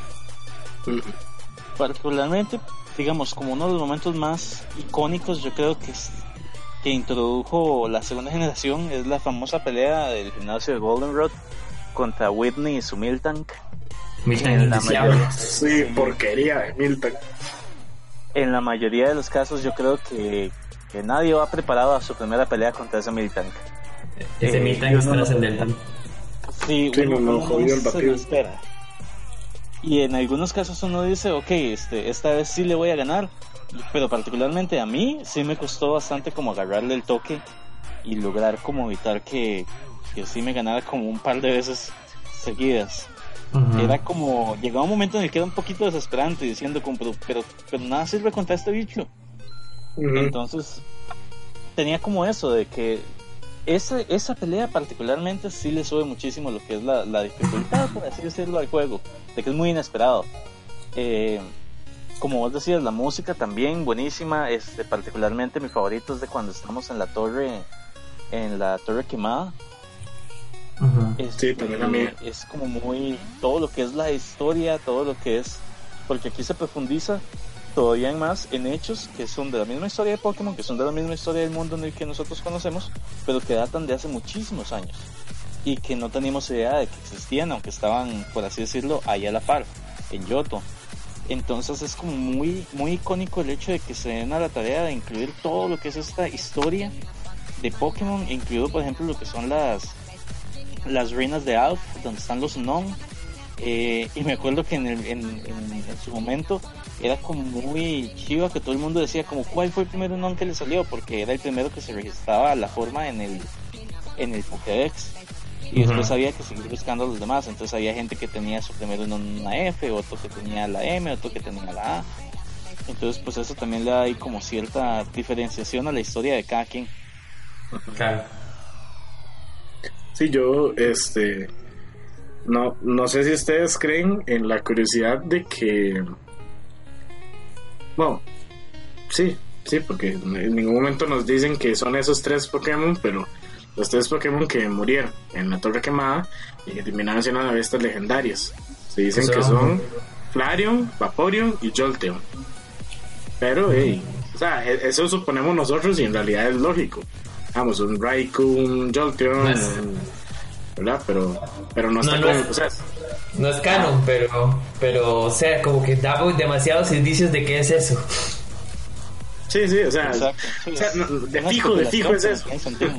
Particularmente, digamos, como uno de los momentos más icónicos, yo creo que es, que introdujo la segunda generación, es la famosa pelea del gimnasio de Goldenrod contra Whitney y su Miltank. Miltank en la mayoría, sí, porquería de Miltank. En la mayoría de los casos yo creo que que nadie va preparado a su primera pelea contra ese Miltank. Ese eh, Miltank es trascendental. Sí, sí, uno, no, no, uno jodió el se batido. lo espera. Y en algunos casos uno dice, ok, este, esta vez sí le voy a ganar, pero particularmente a mí sí me costó bastante como agarrarle el toque y lograr como evitar que, que sí me ganara como un par de veces seguidas. Uh-huh. Era como, llegaba un momento en el que era un poquito desesperante diciendo como, pero, pero, pero nada sirve contra este bicho. Uh-huh. Entonces, tenía como eso de que esa, esa pelea particularmente sí le sube muchísimo lo que es la, la dificultad, por así decirlo, al juego, de que es muy inesperado. Eh, como vos decías, la música también buenísima, este, particularmente mi favorito es de cuando estamos en la torre, en la torre quemada. Uh-huh. Este, sí, también a mí. Es como muy, todo lo que es la historia, todo lo que es, porque aquí se profundiza todavía en más en hechos que son de la misma historia de Pokémon, que son de la misma historia del mundo en el que nosotros conocemos, pero que datan de hace muchísimos años y que no teníamos idea de que existían, aunque estaban, por así decirlo, ahí a la par, en Johto. Entonces es como muy, muy icónico el hecho de que se den a la tarea de incluir todo lo que es esta historia de Pokémon, incluido por ejemplo lo que son las las ruinas de Alph, donde están los Unknown. Eh, y me acuerdo que en, el, en, en, en su momento era como muy chiva que todo el mundo decía como cuál fue el primer Unknown que le salió, porque era el primero que se registraba la forma en el en el Pokédex, y uh-huh. después había que seguir buscando a los demás. Entonces había gente que tenía su primer Unknown en una F, otro que tenía la M, otro que tenía la A. Entonces pues eso también le da ahí como cierta diferenciación a la historia de cada quien. Claro. Sí, yo este no no sé si ustedes creen en la curiosidad de que, bueno, sí, sí, porque en ningún momento nos dicen que son esos tres Pokémon, pero los tres Pokémon que murieron en la Torre Quemada y que terminaron siendo las bestias legendarias. Se dicen que son Flareon, Vaporeon y Jolteon. Pero, hey, o sea, eso suponemos nosotros y en realidad es lógico. Vamos, un Raikou, un Jolteon, no es, un, ¿verdad? Pero, pero no está no, como, no es, o sea, no es canon, pero, pero, o sea, como que da demasiados indicios de qué es eso. Sí, sí, o sea, sí, o sea no, de fijo, de fijo es eso.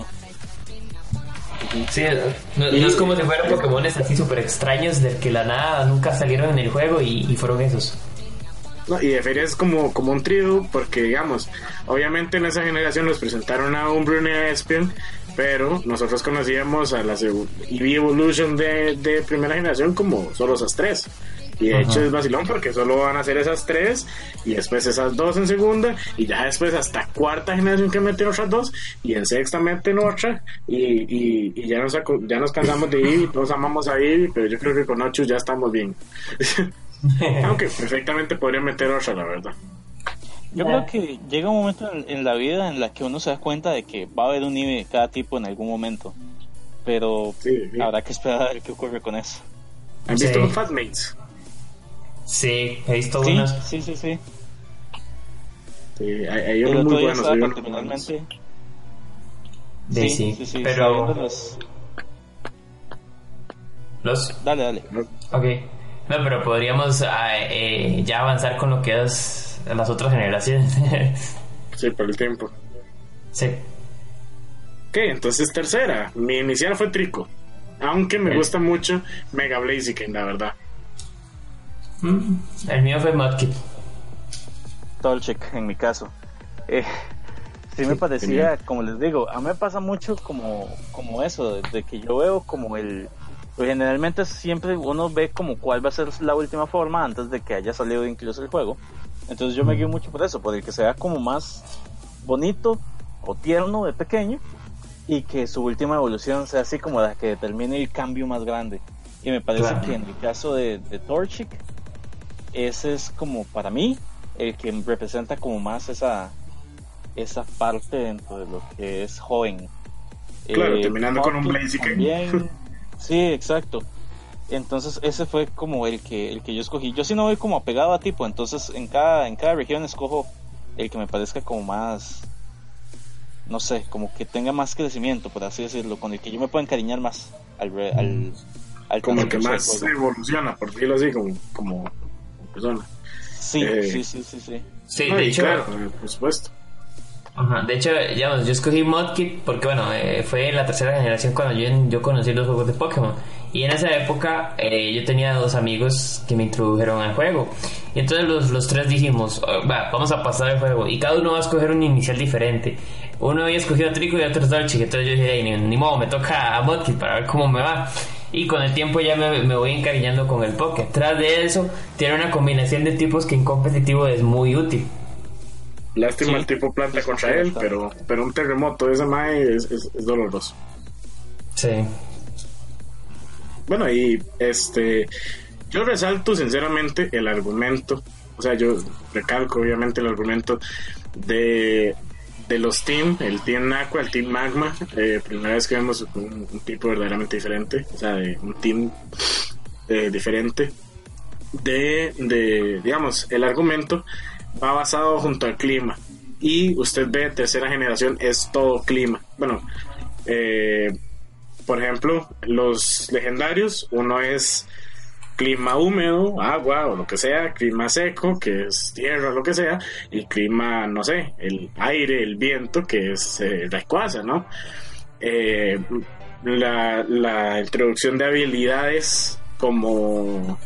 Sí, no, no es como si fueran Pokémones así súper extraños del que la nada nunca salieron en el juego y, y fueron esos. No, y de feria es como, como un trío, porque digamos, obviamente en esa generación nos presentaron a Umbreon y a Espion, pero nosotros conocíamos a la Eevee Evolution de, de primera generación como solo esas tres. Y de uh-huh. hecho es vacilón porque solo van a ser esas tres y después esas dos en segunda y ya después hasta cuarta generación que meten otras dos y en sexta meten otra y, y, y ya, nos, ya nos cansamos de Eevee, todos amamos a Eevee, pero yo creo que con ocho ya estamos bien. Aunque perfectamente podría meter otra, la verdad. Yo creo que llega un momento en, en la vida en la que uno se da cuenta de que va a haber un Eevee de cada tipo en algún momento, pero sí, sí. habrá que esperar a ver qué ocurre con eso. ¿Han visto los Fatmates? Sí, he visto sí, unos. Sí, sí, sí. Sí, hay, hay unos muy buenos. Hay unos buenos. Sí, sí, sí, sí, sí, pero... Los... ¿Los? Dale, dale. Ok. No, pero podríamos eh, ya avanzar con lo que es las otras generaciones. Sí, por el tiempo. Sí. Ok, entonces tercera. Mi inicial fue Trico. Aunque me sí. gusta mucho Mega Blaziken, la verdad. Mm, el mío fue Mudkip. Torchic, en mi caso. Eh, sí me parecía, genial. Como les digo, a mí me pasa mucho como, como eso, de, de que yo veo como el... Pues generalmente siempre uno ve como cuál va a ser la última forma antes de que haya salido incluso el juego. Entonces yo me guío mucho por eso, por el que sea como más bonito o tierno de pequeño y que su última evolución sea así como la que determine el cambio más grande. Y me parece claro. que en el caso de, de Torchic, ese es como para mí el que representa como más esa esa parte dentro de lo que es joven. Claro, eh, terminando con un Blaziken. Sí, exacto. Entonces ese fue como el que el que yo escogí. Yo sí no voy como apegado a tipo, entonces en cada en cada región escojo el que me parezca como más, no sé, como que tenga más crecimiento, por así decirlo, con el que yo me pueda encariñar más al al, al como el que más evoluciona, por decirlo así, como como persona. Sí, eh, sí, sí, sí, sí. Sí, no, de hecho, claro, por supuesto. Ajá, de hecho, ya, yo escogí Mudkip porque, bueno, eh, fue la tercera generación cuando yo, yo conocí los juegos de Pokémon. Y en esa época eh, yo tenía dos amigos que me introdujeron al juego. Y entonces los, los tres dijimos, oh, va, vamos a pasar el juego. Y cada uno va a escoger un inicial diferente. Uno había escogido a Trico y otro a Torchic. Entonces yo dije, ni, ni modo, me toca a Mudkip para ver cómo me va. Y con el tiempo ya me, me voy encariñando con el Poké. Tras de eso, tiene una combinación de tipos que en competitivo es muy útil. Lástima Sí. el tipo planta Sí, contra sí, él, está. pero, pero un terremoto de ese mae es, es, es doloroso. Sí. Bueno, y este, yo resalto sinceramente el argumento, o sea, yo recalco obviamente el argumento de, de los team, el Team Aqua, el Team Magma, eh, primera vez que vemos un, un tipo verdaderamente diferente, o sea, de un team eh, diferente, de, de, digamos, el argumento va basado junto al clima, y usted ve tercera generación es todo clima, bueno, eh, por ejemplo, los legendarios, uno es clima húmedo, agua o lo que sea, clima seco, que es tierra o lo que sea, y clima, no sé, el aire, el viento, que es eh, Rayquaza, ¿no? Eh, la, la introducción de habilidades como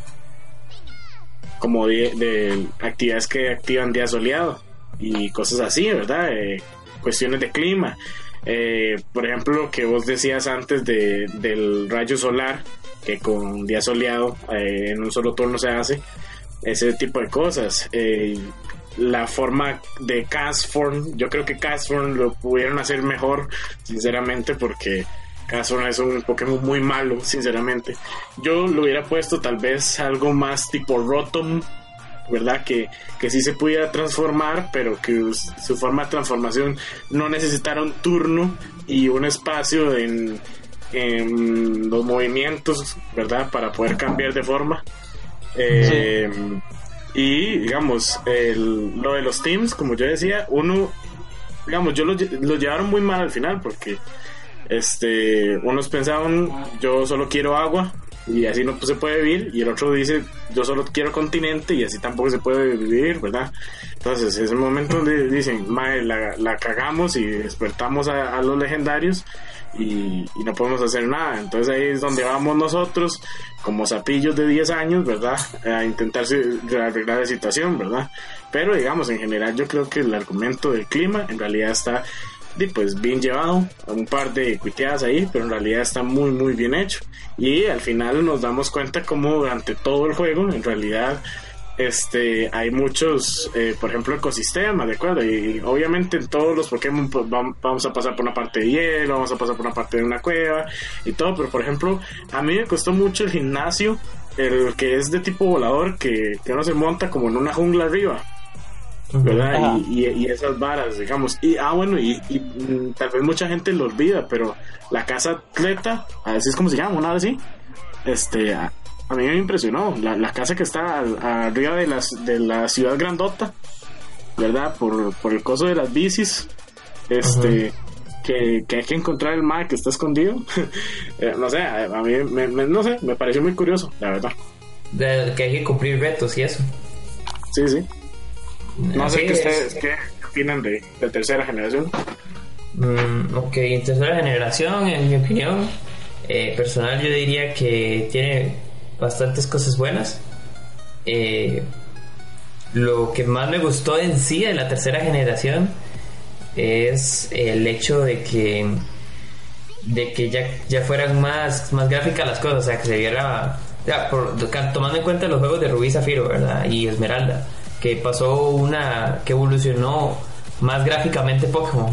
como de, de actividades que activan día soleado y cosas así, ¿verdad? Eh, cuestiones de clima. Eh, por ejemplo, lo que vos decías antes de, del rayo solar, que con día soleado eh, en un solo turno se hace, ese tipo de cosas. Eh, la forma de Castform, yo creo que Castform lo pudieron hacer mejor, sinceramente, porque Castform es un Pokémon muy malo, sinceramente. Yo lo hubiera puesto tal vez algo más tipo Rotom, ¿verdad? Que, que sí se pudiera transformar, pero que su forma de transformación no necesitara un turno y un espacio en, en los movimientos, ¿verdad? Para poder cambiar de forma. Eh, sí. Y, digamos, el, lo de los teams, como yo decía, uno, digamos, yo lo, lo llevaron muy mal al final, porque este, unos pensaban, yo solo quiero agua, y así no se puede vivir, y el otro dice yo solo quiero continente y así tampoco se puede vivir, ¿verdad? Entonces es el momento donde dicen, mae, la, la cagamos y despertamos a, a los legendarios y, y no podemos hacer nada. Entonces ahí es donde vamos nosotros como sapillos de diez años, ¿verdad? A intentar arreglar la situación, ¿verdad? Pero digamos, en general yo creo que el argumento del clima en realidad está pues bien llevado, un par de cuiteadas ahí, pero en realidad está muy muy bien hecho, y al final nos damos cuenta como durante todo el juego en realidad este hay muchos eh, por ejemplo ecosistemas, ¿de acuerdo? Y, y obviamente en todos los Pokémon pues, vamos a pasar por una parte de hielo, vamos a pasar por una parte de una cueva y todo, pero por ejemplo a mí me costó mucho el gimnasio, el que es de tipo volador, que, que uno se monta como en una jungla arriba, ¿verdad? Y, y, y esas varas, digamos, y ah bueno, y, y mm, tal vez mucha gente lo olvida, pero la casa atleta, así es como se llama, una vez así, este, a, a mí me impresionó, la, la casa que está al, arriba de las de la ciudad grandota, ¿verdad? Por, por el coso de las bicis, este, uh-huh. que, que hay que encontrar el mar que está escondido, eh, no sé, a, a mí, me, me, no sé, me pareció muy curioso, la verdad. De, que hay que cumplir retos y eso. Sí, sí. No Así sé qué es. ustedes qué opinan de, de tercera generación. Mm, ok, en tercera generación, en mi opinión eh, personal, yo diría que tiene bastantes cosas buenas. Eh, lo que más me gustó en sí de la tercera generación es el hecho de que de que ya, ya fueran más, más gráficas las cosas, o sea, que se viera, ya, por, tomando en cuenta los juegos de Rubí, Zafiro, ¿verdad? Y Esmeralda, que pasó una, que evolucionó más gráficamente Pokémon.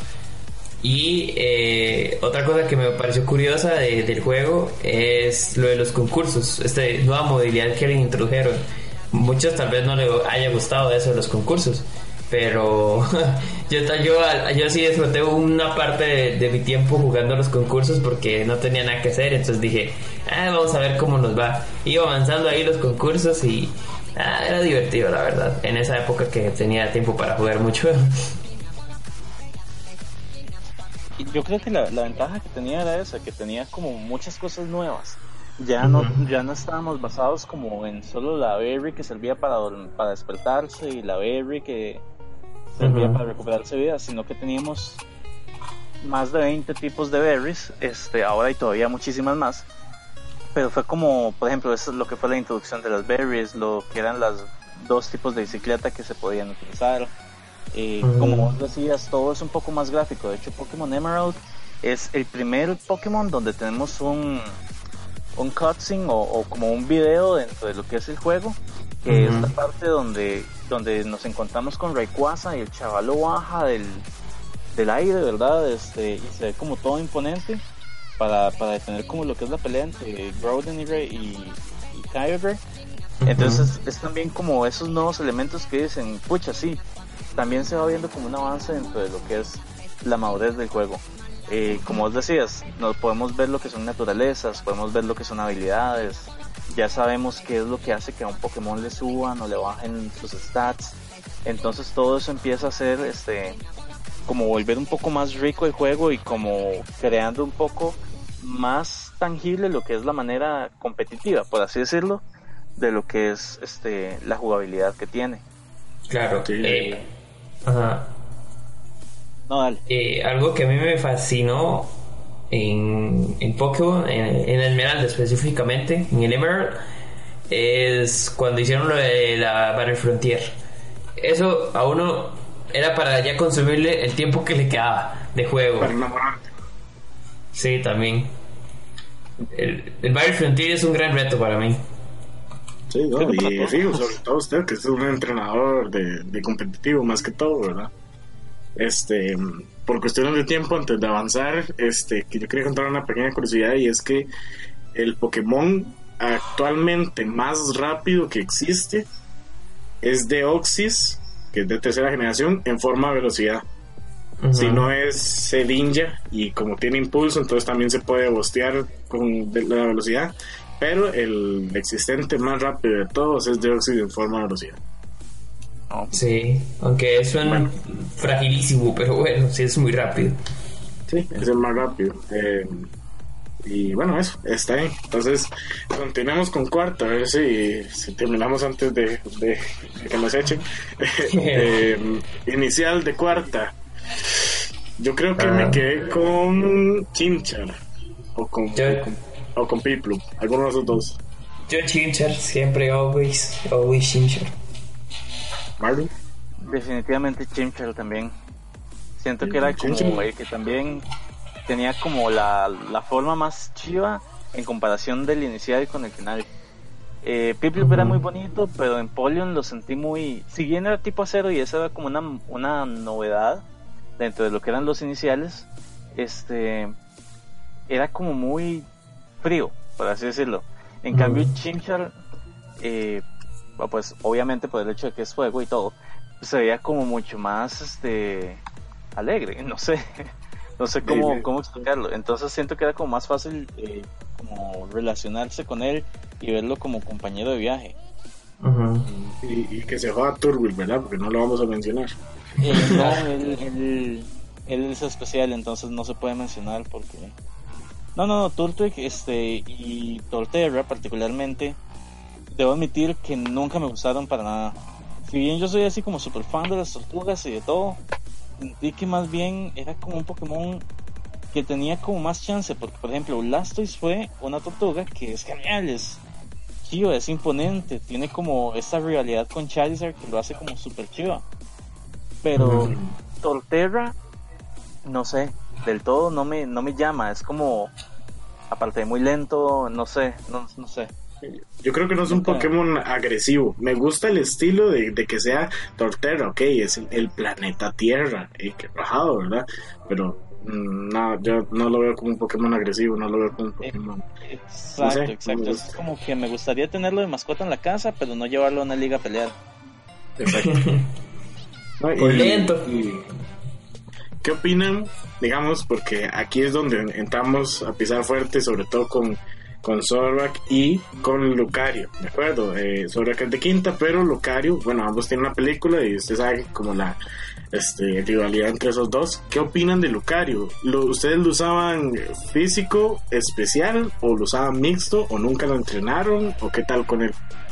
Y eh, otra cosa que me pareció curiosa de, del juego es lo de los concursos, esta nueva modalidad que le introdujeron. Muchos tal vez no le haya gustado eso de los concursos, pero yo, yo, yo sí disfruté una parte de, de mi tiempo jugando los concursos porque no tenía nada que hacer, entonces dije, ah, vamos a ver cómo nos va. Iba avanzando ahí los concursos y ah, era divertido, la verdad, en esa época que tenía tiempo para jugar mucho. Y yo creo que la, la ventaja que tenía era esa, que tenía como muchas cosas nuevas. Ya, uh-huh. no, ya no estábamos basados como en solo la berry que servía para, para despertarse y la berry que servía uh-huh. para recuperarse vida, sino que teníamos más de veinte tipos de berries, este, ahora hay todavía muchísimas más, pero fue como, por ejemplo, eso es lo que fue la introducción de las berries, lo que eran los dos tipos de bicicleta que se podían utilizar. Eh, uh-huh. Como vos decías, todo es un poco más gráfico. De hecho, Pokémon Emerald es el primer Pokémon donde tenemos un un cutscene o, o como un video dentro de lo que es el juego que Ujú. es la parte donde, donde nos encontramos con Rayquaza y el chavalo baja del, del aire, ¿verdad? Este, y se ve como todo imponente para, para detener como lo que es la pelea entre Groudon y, Ray- y, y Kyogre. Entonces es también como esos nuevos elementos que dicen, pucha, sí, también se va viendo como un avance dentro de lo que es la madurez del juego. Eh, como vos decías, nos podemos ver lo que son naturalezas, podemos ver lo que son habilidades, ya sabemos qué es lo que hace que a un Pokémon le suban o le bajen sus stats. Entonces todo eso empieza a ser este, como volver un poco más rico el juego y como creando un poco más tangible lo que es la manera competitiva, por así decirlo, de lo que es este la jugabilidad que tiene. Claro. Sí. eh, ajá. No, dale. Eh, algo que a mí me fascinó en, en Pokémon, en, en Esmeralda específicamente, en el Emerald, es cuando hicieron lo de la Battle Frontier. Eso a uno era para ya consumirle el tiempo que le quedaba de juego. Para enamorarte. Sí, también. El, el Battle Frontier es un gran reto para mí. Sí, no, Creo que para y todos. fijo, sobre todo usted, que es un entrenador de, de competitivo más que todo, ¿verdad? Este, por cuestiones de tiempo, antes de avanzar, este, que yo quería contar una pequeña curiosidad, y es que el Pokémon actualmente más rápido que existe es Deoxys, que es de tercera generación, en forma de velocidad. Ujú. Si no es Sedinja, y como tiene impulso, entonces también se puede bostear con de- la velocidad. Pero el existente más rápido de todos es Deoxys en forma de velocidad. No. Sí, aunque es un Bueno. fragilísimo, pero bueno, sí es muy rápido. Sí, es el más rápido. Eh, y bueno, eso, está bien. Entonces, continuemos con cuarta, a ver si, si terminamos antes de, de- de que nos echen. Eh, inicial de cuarta. Yo creo que Ah. me quedé con Chinchar. O con, Yo- o con, o con Piplup. Alguno de esos dos. Yo Chinchar, siempre, always, always Chinchar. Marlon. Definitivamente Chimchar también. Siento Sí, que era como Chimchar. el que también tenía como la, la forma más chiva en comparación del inicial con el final. Eh, Piplup Ujú. era muy bonito, pero en Polion lo sentí muy... Si bien era tipo acero y eso era como una, una novedad dentro de lo que eran los iniciales, este era como muy frío, por así decirlo. En Ujú. cambio Chimchar, eh, pues obviamente por el hecho de que es fuego y todo, se veía como mucho más este alegre, no sé, no sé cómo, Sí. cómo explicarlo. Entonces siento que era como más fácil eh, como relacionarse con él y verlo como compañero de viaje. Ujú. Y, y que se joda Turbil, ¿verdad? Porque no lo vamos a mencionar. Eh, no, él, él, él es especial, entonces no se puede mencionar porque... No, no, no, Turtwig este, y Torterra particularmente, debo admitir que nunca me gustaron para nada. Si bien yo soy así como super fan de las tortugas y de todo, sentí que más bien era como un Pokémon que tenía como más chance, porque por ejemplo Blastoise fue una tortuga que es genial, es chiva, es imponente, tiene como esta rivalidad con Charizard que lo hace como super chiva. Pero Ujú. Torterra, no sé, del todo no me, no me llama, es como, aparte de muy lento, no sé, no, no sé. Yo creo que no es un Nunca. Pokémon agresivo. Me gusta el estilo de, de que sea Torterra, ok, es el, el planeta Tierra, y que rajado, ¿verdad? Pero mm, no, yo no lo veo como un Pokémon agresivo, no lo veo como un Pokémon. Exacto, No sé, no me exacto. gusta. Es como que me gustaría tenerlo de mascota en la casa, pero no llevarlo a una liga a pelear. Exacto. No, y- Por lento. y- ¿Qué opinan? Digamos, porque aquí es donde entramos a pisar fuerte, sobre todo con, con Zoroark y con Lucario, ¿de acuerdo? Eh, Zoroark es de quinta, pero Lucario, bueno, ambos tienen una película y usted sabe como la este, rivalidad entre esos dos. ¿Qué opinan de Lucario? ¿Lo, ¿Ustedes lo usaban físico especial o lo usaban mixto o nunca lo entrenaron o qué tal con él?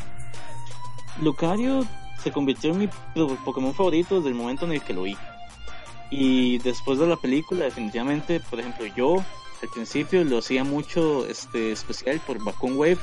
Lucario se convirtió en mi Pokémon favorito desde el momento en el que lo vi. Y después de la película, definitivamente, por ejemplo, yo al principio lo hacía mucho este especial por Bakun Wave.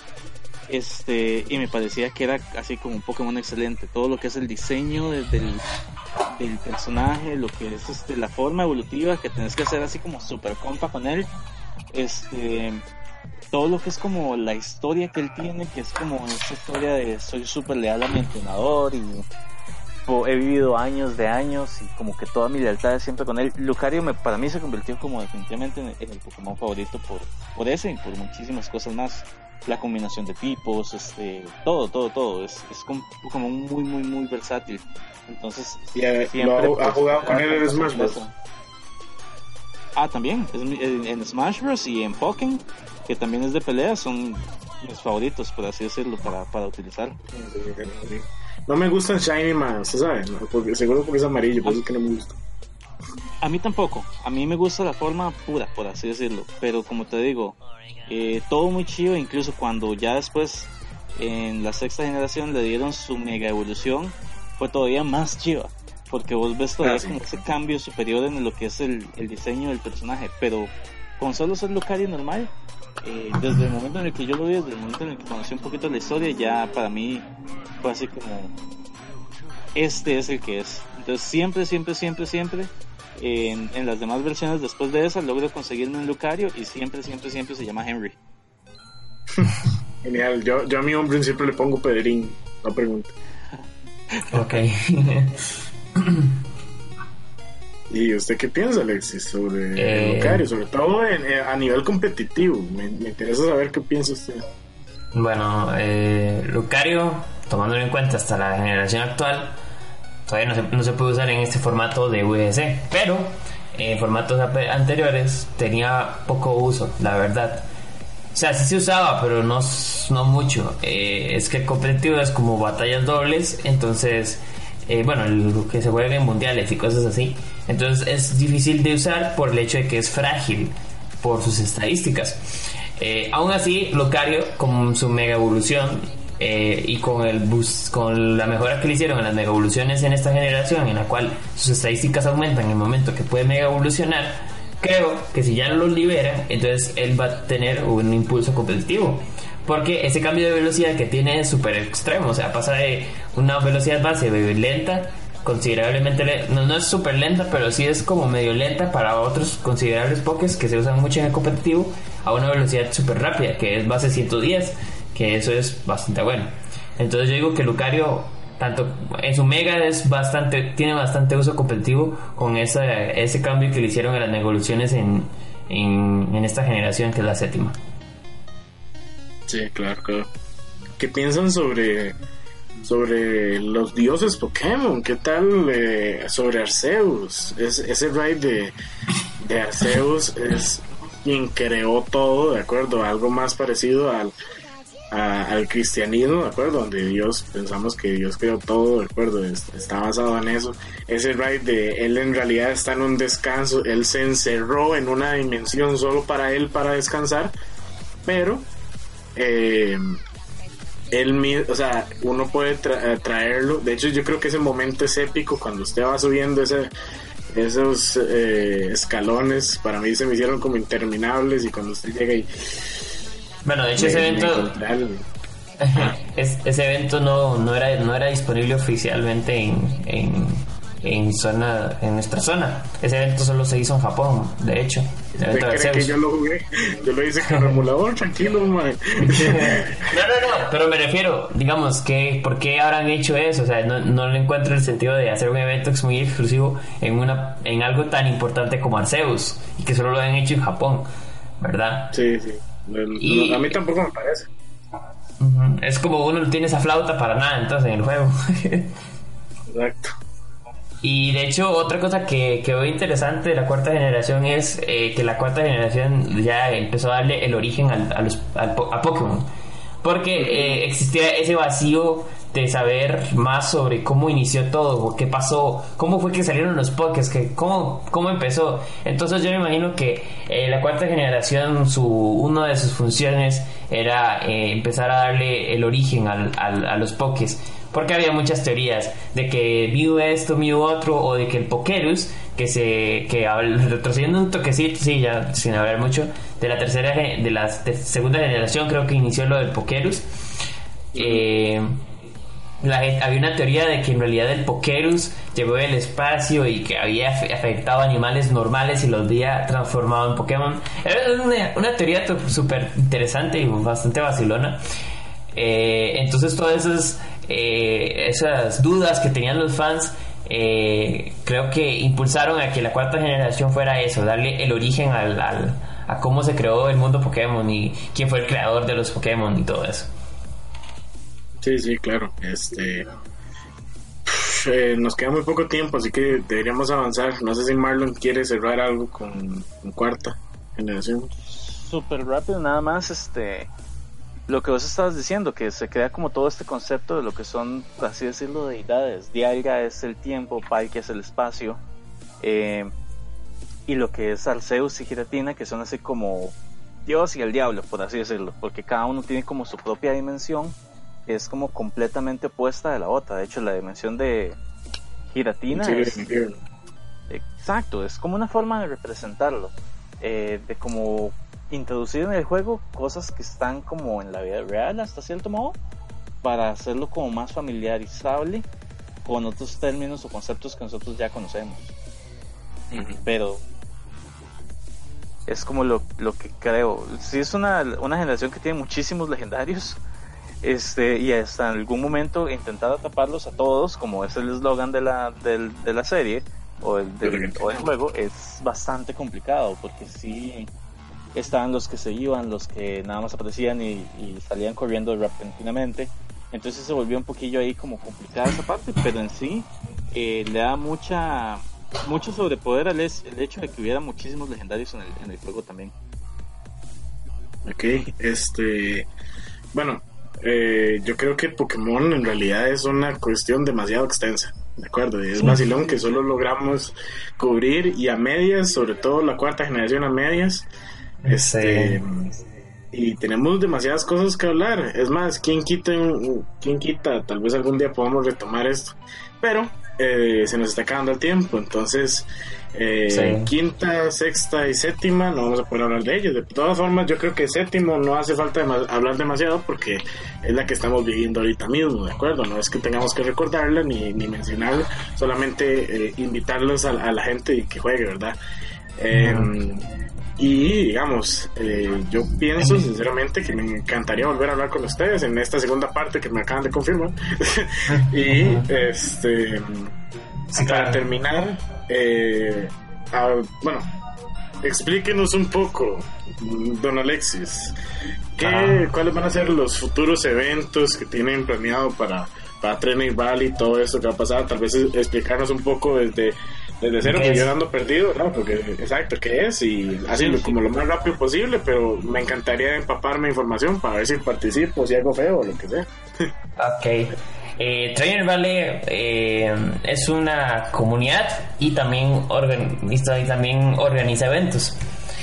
Este, y me parecía que era así como un Pokémon excelente. Todo lo que es el diseño de- del, del personaje, lo que es este, la forma evolutiva que tenés que hacer así como super compa con él. Este, todo lo que es como la historia que él tiene, que es como esta historia de soy súper leal a mi entrenador y po- he vivido años de años y como que toda mi lealtad es siempre con él. Lucario me, para mí se convirtió como definitivamente en, en el Pokémon favorito por, por ese y por muchísimas cosas más. La combinación de tipos, este, todo, todo, todo, es, es como, como muy, muy, muy versátil. Entonces, Y eh, siempre lo ha, ha pues, jugado con cada él en cosa Smash Bros. sorpresa. Ah, también, es mi- en, en Smash Bros. Y en Pokémon, que también es de pelea, son mis favoritos, por así decirlo, para, para utilizar. No me gustan Shiny más, ¿sabes? No, porque, seguro porque es amarillo, por eso es que no me gusta. A mí tampoco, a mí me gusta la forma pura, por así decirlo, pero como te digo, eh, todo muy chido, incluso cuando ya después en la sexta generación le dieron su mega evolución, fue todavía más chiva, porque vos ves todavía Ah, sí. como ese cambio superior en lo que es el, el diseño del personaje, pero con solo ser Lucario normal, eh, desde el momento en el que yo lo vi, desde el momento en el que conocí un poquito la historia, ya para mí fue así como, este es el que es. Entonces siempre, siempre, siempre, siempre, en, en las demás versiones después de esa, logro conseguirme un Lucario y siempre, siempre, siempre se llama Henry. Genial, yo, yo a mi hombre siempre le pongo Pedrín, no pregunte. Ok. ¿Y usted qué piensa, Alexis, sobre Eh, el Lucario? Sobre todo en- en- a nivel competitivo. Me, me interesa saber qué piensa usted. Bueno, eh, Lucario, tomándolo en cuenta hasta la generación actual, todavía no se, no se puede usar en este formato de U S C, pero en formatos ap- anteriores tenía poco uso, la verdad. O sea, sí se usaba, pero no, s- no mucho. Eh, es que el competitivo es como batallas dobles, entonces, eh, bueno, lo que se juega en mundiales y cosas así. Entonces es difícil de usar por el hecho de que es frágil por sus estadísticas. Eh, aún así, Lucario, con su mega evolución eh, y con el boost, con la mejora que le hicieron en las mega evoluciones en esta generación, en la cual sus estadísticas aumentan en el momento que puede mega evolucionar, creo que si ya lo liberan, entonces él va a tener un impulso competitivo. Porque ese cambio de velocidad que tiene es súper extremo. O sea, pasa de una velocidad base lenta, considerablemente le- no, no es súper lenta, pero sí es como medio lenta para otros considerables pokés que se usan mucho en el competitivo, a una velocidad súper rápida, que es base ciento diez, que eso es bastante bueno. Entonces yo digo que Lucario, tanto en su mega es bastante, tiene bastante uso competitivo con esa, ese cambio que le hicieron en las evoluciones en, en, en esta generación, que es la séptima. Sí, claro, claro. ¿Qué piensan sobre sobre los dioses Pokémon? ¿Qué tal eh, sobre Arceus? Es, ese raid de, de Arceus es quien creó todo, ¿de acuerdo? Algo más parecido al, a- al cristianismo, ¿de acuerdo? Donde Dios, pensamos que Dios creó todo, ¿de acuerdo? Es- está basado en eso. Ese raid de él en realidad está en un descanso, él se encerró en una dimensión solo para él, para descansar, pero eh, él mismo, o sea, uno puede tra- traerlo. De hecho, yo creo que ese momento es épico cuando usted va subiendo ese, esos eh, escalones. Para mí se me hicieron como interminables, y cuando usted llega y Bueno, de hecho me- ese me evento encontré al- es- ese evento no, no era no era disponible oficialmente en, en, en zona en nuestra zona. Ese evento solo se hizo en Japón, de hecho. El ¿Usted evento de cree que Arceus. yo lo jugué? Yo lo hice con emulador, tranquilo, man. No, no, no, pero me refiero, digamos, que ¿por qué habrán hecho eso? O sea, no, no le encuentro el sentido de hacer un evento ex- muy exclusivo en una en algo tan importante como Arceus, y que solo lo han hecho en Japón, ¿verdad? Sí, sí. No, no, Y- a mí tampoco me parece. Ujú. Es como uno no tiene esa flauta para nada, entonces, en el juego. Exacto. Y de hecho, otra cosa que, que veo interesante de la cuarta generación es eh, que la cuarta generación ya empezó a darle el origen al, a, los, al po- a Pokémon. Porque eh, existía ese vacío de saber más sobre cómo inició todo, qué pasó, cómo fue que salieron los Pokés, que cómo, cómo empezó. Entonces yo me imagino que eh, la cuarta generación, su una de sus funciones era eh, empezar a darle el origen al, al, a los Pokés. Porque había muchas teorías de que Mew esto, Mew otro, o de que el Pokerus, que se que habl- retrocediendo un toquecito, sí, ya sin hablar mucho, de la tercera gen- de la te- segunda generación, creo que inició lo del Pokerus. Eh, la gente, había una teoría de que en realidad el Pokerus llegó del espacio y que había afectado a animales normales y los había transformado en Pokémon. Era una, una teoría súper interesante y bastante vacilona. Eh, entonces todas esas, eh, esas dudas que tenían los fans, eh, creo que impulsaron a que la cuarta generación fuera eso, darle el origen al, al, a cómo se creó el mundo Pokémon y quién fue el creador de los Pokémon y todo eso. Sí, sí, claro. Este, eh, nos queda muy poco tiempo, así que deberíamos avanzar. No sé si Marlon quiere cerrar algo con, con cuarta generación. Súper rápido, nada más, este, lo que vos estabas diciendo, que se crea como todo este concepto de lo que son, por así decirlo, deidades. Dialga es el tiempo, Palkia es el espacio, eh, y lo que es Arceus y Giratina, que son así como Dios y el diablo, por así decirlo, porque cada uno tiene como su propia dimensión. Es como completamente opuesta de la otra. De hecho, la dimensión de Giratina sí, es... sí. Exacto, es como una forma de representarlo, eh, de como introducir en el juego cosas que están como en la vida real hasta cierto modo, para hacerlo como más familiarizable con otros términos o conceptos que nosotros ya conocemos. Uh-huh. Pero es como lo, lo que creo. Sí, es una, una generación que tiene muchísimos legendarios. Este, y hasta en algún momento intentar atraparlos a todos, como es el eslogan de la, del, de la serie o el del, o del juego, es bastante complicado, porque sí estaban los que se iban, los que nada más aparecían y, y salían corriendo repentinamente. Entonces se volvió un poquillo ahí como complicada esa parte, pero en sí eh, le da mucha mucho sobrepoder al es, el hecho de que hubiera muchísimos legendarios en el, en el juego también. Ok, este, bueno, Eh, yo creo que Pokémon en realidad es una cuestión demasiado extensa, ¿de acuerdo? Y es vacilón que solo logramos cubrir, y a medias, sobre todo la cuarta generación a medias, este, sí. Y tenemos demasiadas cosas que hablar. Es más, ¿quién quita, quién quita? Tal vez algún día podamos retomar esto, pero eh, se nos está acabando el tiempo, entonces eh, sí. Quinta, sexta y séptima no vamos a poder hablar de ellos. De todas formas, yo creo que séptimo no hace falta dem- hablar demasiado, porque es la que estamos viviendo ahorita mismo, ¿de acuerdo? No es que tengamos que recordarla ni, ni mencionarla, solamente eh, invitarlos a, a la gente que juegue, ¿verdad? Eh, uh-huh. Y digamos, eh, yo pienso sinceramente que me encantaría volver a hablar con ustedes en esta segunda parte que me acaban de confirmar. Y este, sí, para claro. terminar, eh, a, bueno, explíquenos un poco, don Alexis, ¿qué, ah. ¿cuáles van a ser los futuros eventos que tienen planeado para, para Trainer Valley y todo esto que va a pasar? Tal vez explicarnos un poco desde desde cero, que yo ando perdido, ¿no? Porque exacto, ¿qué es? Y así sí, como sí. lo más rápido posible, pero me encantaría empaparme información para ver si participo, si hago feo o lo que sea. Ok. Eh, Trainer Valley eh, es una comunidad y también organiza, y también organiza eventos.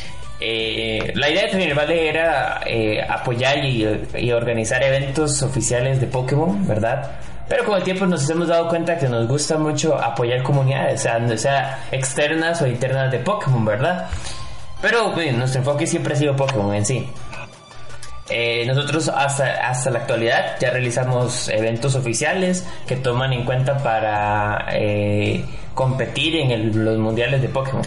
Eh, la idea de Trainer Valley era eh, apoyar y, y organizar eventos oficiales de Pokémon, ¿verdad? Pero con el tiempo nos hemos dado cuenta que nos gusta mucho apoyar comunidades, sea, sea externas o internas de Pokémon, ¿verdad? Pero bueno, nuestro enfoque siempre ha sido Pokémon en sí. Eh, nosotros hasta, hasta la actualidad ya realizamos eventos oficiales que toman en cuenta para eh, competir en el, los mundiales de Pokémon.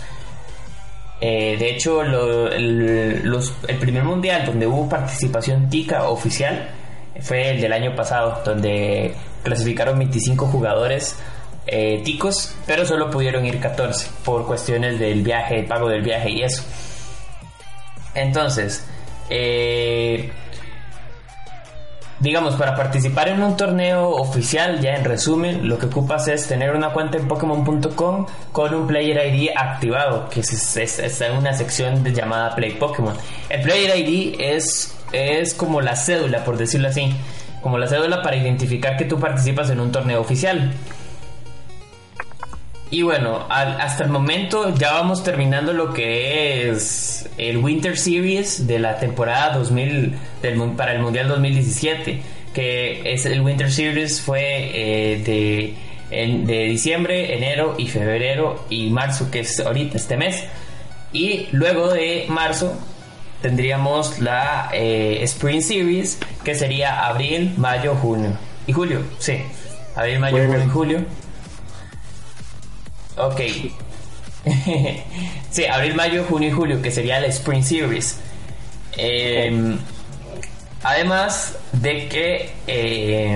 Eh, de hecho, lo, el, los, el primer mundial donde hubo participación tica oficial fue el del año pasado, donde clasificaron veinticinco jugadores eh, ticos, pero solo pudieron ir catorce por cuestiones del viaje, el pago del viaje y eso. Entonces, eh, digamos, para participar en un torneo oficial, ya en resumen, lo que ocupas es tener una cuenta en Pokémon punto com con un Player I D activado, que es, es, es una sección de llamada Play Pokémon. El Player I D es, es como la cédula, por decirlo así, como la cédula para identificar que tú participas en un torneo oficial. Y bueno, al, hasta el momento ya vamos terminando lo que es el Winter Series de la temporada dos mil del, para el Mundial dos mil diecisiete, que es el Winter Series fue eh, de, en, de diciembre, enero y febrero y marzo, que es ahorita este mes. Y luego de marzo tendríamos la eh, Spring Series, que sería abril, mayo, junio. y julio, sí. Abril, mayo, Bueno. junio y julio. Ok. Sí, abril, mayo, junio y julio, que sería la Spring Series. Eh, además de que eh,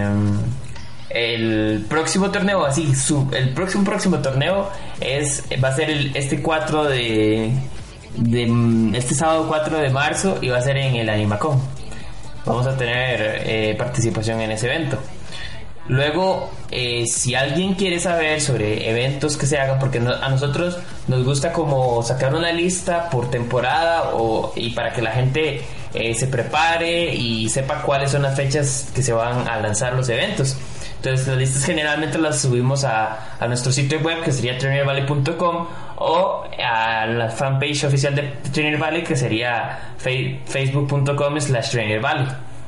el próximo torneo, así, su, el próximo próximo torneo es va a ser el, este cuatro de, de este sábado cuatro de marzo y va a ser en el Animacon. Vamos a tener eh, participación en ese evento. Luego, eh, si alguien quiere saber sobre eventos que se hagan, porque no, a nosotros nos gusta como sacar una lista por temporada o, y para que la gente eh, se prepare y sepa cuáles son las fechas que se van a lanzar los eventos. Entonces las listas generalmente las subimos a, a nuestro sitio web, que sería trainer valley punto com, o a la fanpage oficial de Trainer Valley, que sería fe, facebook punto com slash trainer valley.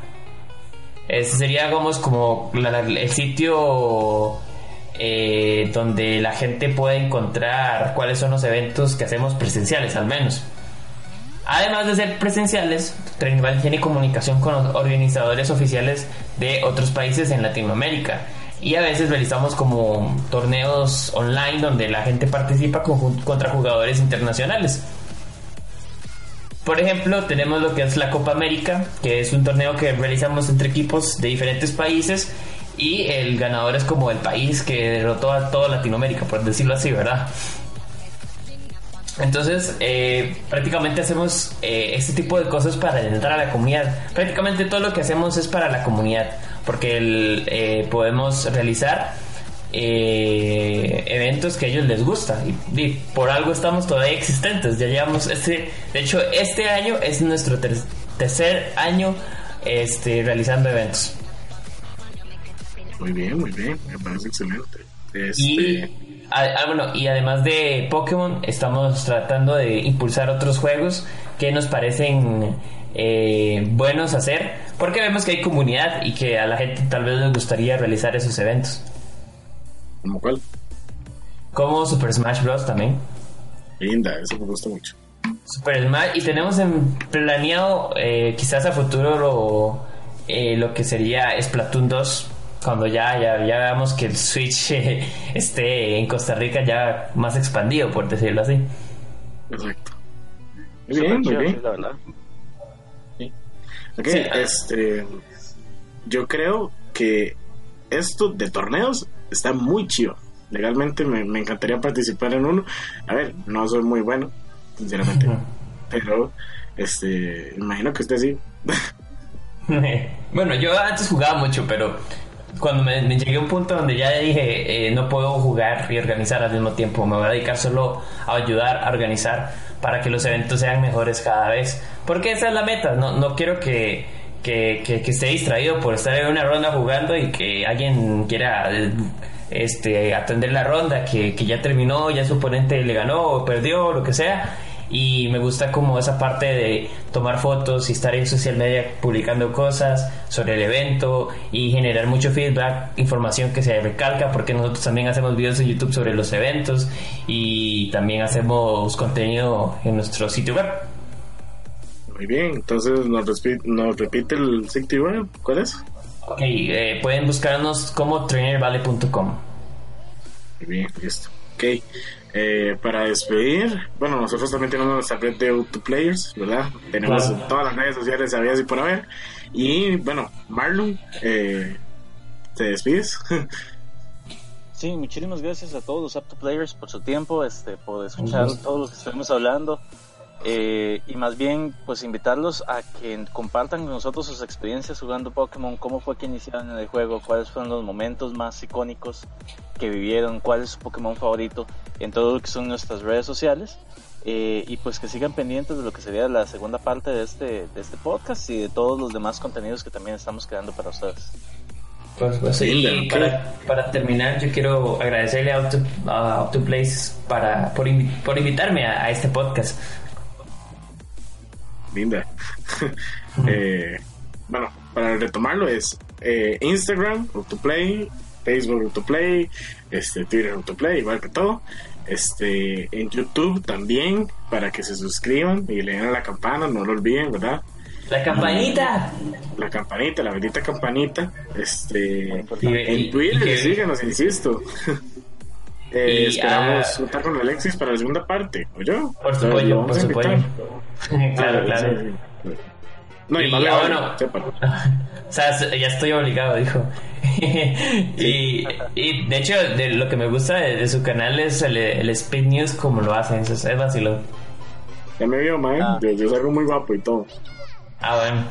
Este sería, digamos, como la, la, el sitio eh, donde la gente puede encontrar cuáles son los eventos que hacemos presenciales, al menos. Además de ser presenciales, Trainer Valley tiene comunicación con los organizadores oficiales de otros países en Latinoamérica. Y a veces realizamos como torneos online donde la gente participa con, contra jugadores internacionales. Por ejemplo, tenemos lo que es la Copa América, que es un torneo que realizamos entre equipos de diferentes países y el ganador es como el país que derrotó a toda Latinoamérica, por decirlo así, ¿verdad? Entonces, eh, prácticamente hacemos eh, este tipo de cosas para entrar a la comunidad. Prácticamente todo lo que hacemos es para la comunidad, porque el, eh, podemos realizar eh, eventos que a ellos les gusta y, y por algo estamos todavía existentes. Ya llevamos este, de hecho este año es nuestro ter- tercer año este, realizando eventos. Muy bien, muy bien, me parece excelente. Este... Y, ah, bueno, y además de Pokémon estamos tratando de impulsar otros juegos que nos parecen eh, buenos hacer, porque vemos que hay comunidad y que a la gente tal vez les gustaría realizar esos eventos. ¿Cómo cuál? Como Super Smash Bros. También. Linda, eso me gusta mucho. Super Smash, y tenemos en planeado eh, quizás a futuro lo, eh, lo que sería Splatoon dos, cuando ya, ya, ya veamos que el Switch eh, esté en Costa Rica ya más expandido, por decirlo así. Exacto. Muy Súper bien, muy chido, bien. sí, la verdad. Sí. Ok, Sí. este... Yo creo que esto de torneos está muy chido. Legalmente me, me encantaría participar en uno. A ver, no soy muy bueno, sinceramente. Pero, este... imagino que usted sí. Bueno, yo antes jugaba mucho, pero cuando me, me llegué a un punto donde ya dije eh, no puedo jugar y organizar al mismo tiempo, me voy a dedicar solo a ayudar a organizar para que los eventos sean mejores cada vez, porque esa es la meta. No, no quiero que, que, que, que esté distraído por estar en una ronda jugando y que alguien quiera eh, este, atender la ronda, que, que ya terminó, ya su oponente le ganó o perdió o lo que sea. Y me gusta como esa parte de tomar fotos y estar en social media publicando cosas sobre el evento y generar mucho feedback, información que se recalca, porque nosotros también hacemos videos en YouTube sobre los eventos y también hacemos contenido en nuestro sitio web. Muy bien, entonces nos, respi- nos repite el sitio web. ¿Cuál es? Ok, eh, pueden buscarnos como trainer valley punto com. Muy bien, listo. Ok, eh, para despedir, bueno, nosotros también tenemos nuestra red de Autoplayers, ¿verdad? Tenemos Claro. todas las redes sociales sabidas y por haber. Y bueno, Marlon, eh, ¿te despides? Sí, muchísimas gracias a todos los Apto Players por su tiempo, este, por escuchar gusto. todo lo que estuvimos hablando. Eh, y más bien, pues invitarlos a que compartan con nosotros sus experiencias jugando Pokémon, cómo fue que iniciaron en el juego, cuáles fueron los momentos más icónicos que vivieron, cuál es su Pokémon favorito, en todo lo que son nuestras redes sociales. Eh, y pues que sigan pendientes de lo que sería la segunda parte de este, de este podcast y de todos los demás contenidos que también estamos creando para ustedes. Por supuesto. Y Ok. para, para terminar, yo quiero agradecerle a Auto, a Autoplays para, por, invi- por invitarme a, a este podcast. Linda. eh, bueno, para retomarlo es eh, Instagram, Autoplay, Facebook, Autoplay, este, Twitter, Autoplay, igual que todo. Este, en YouTube también, para que se suscriban y le den a la campana, no lo olviden, ¿verdad? La campanita. La campanita, la bendita campanita. Este, Y- y- en y Twitter, que- síganos, insisto. Eh, Y, esperamos ah, contar con Alexis para la segunda parte, ¿o yo? Por su Lo pollo, vamos por a su invitar. pollo. Claro, claro. sí, sí. No, y, Y, más le ah, vale, bueno. sépalo. O sea, ya estoy obligado, dijo. y, y de hecho, de lo que me gusta de, de su canal es el, el Speed News, como lo hacen. Eso es, es vacilón. Ya me vio, man. Ah. Yo, yo salgo muy guapo y todo. Ah, bueno.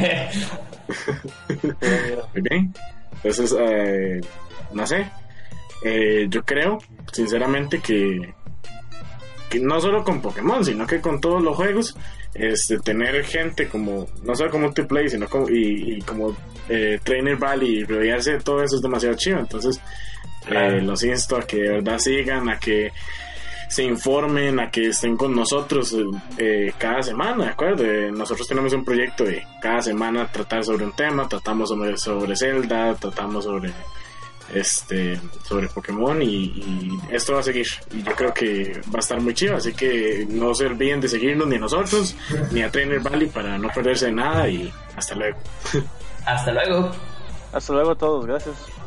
Muy bien. Entonces, eh, no sé. Eh, yo creo, sinceramente, que, que no solo con Pokémon, sino que con todos los juegos, este, tener gente como, no solo como multiplayer, sino como, y, y como eh, Trainer Valley, y rodearse de todo eso es demasiado chido. Entonces, Claro. eh, los insto a que de verdad sigan, a que se informen, a que estén con nosotros eh, cada semana, ¿de acuerdo? Eh, nosotros tenemos un proyecto de cada semana tratar sobre un tema, tratamos sobre, sobre Zelda, tratamos sobre este sobre Pokémon y, y esto va a seguir y yo creo que va a estar muy chido, así que no se olviden de seguirnos ni a nosotros ni a Trainer Valley para no perderse de nada y hasta luego. Hasta luego. Hasta luego a todos, gracias.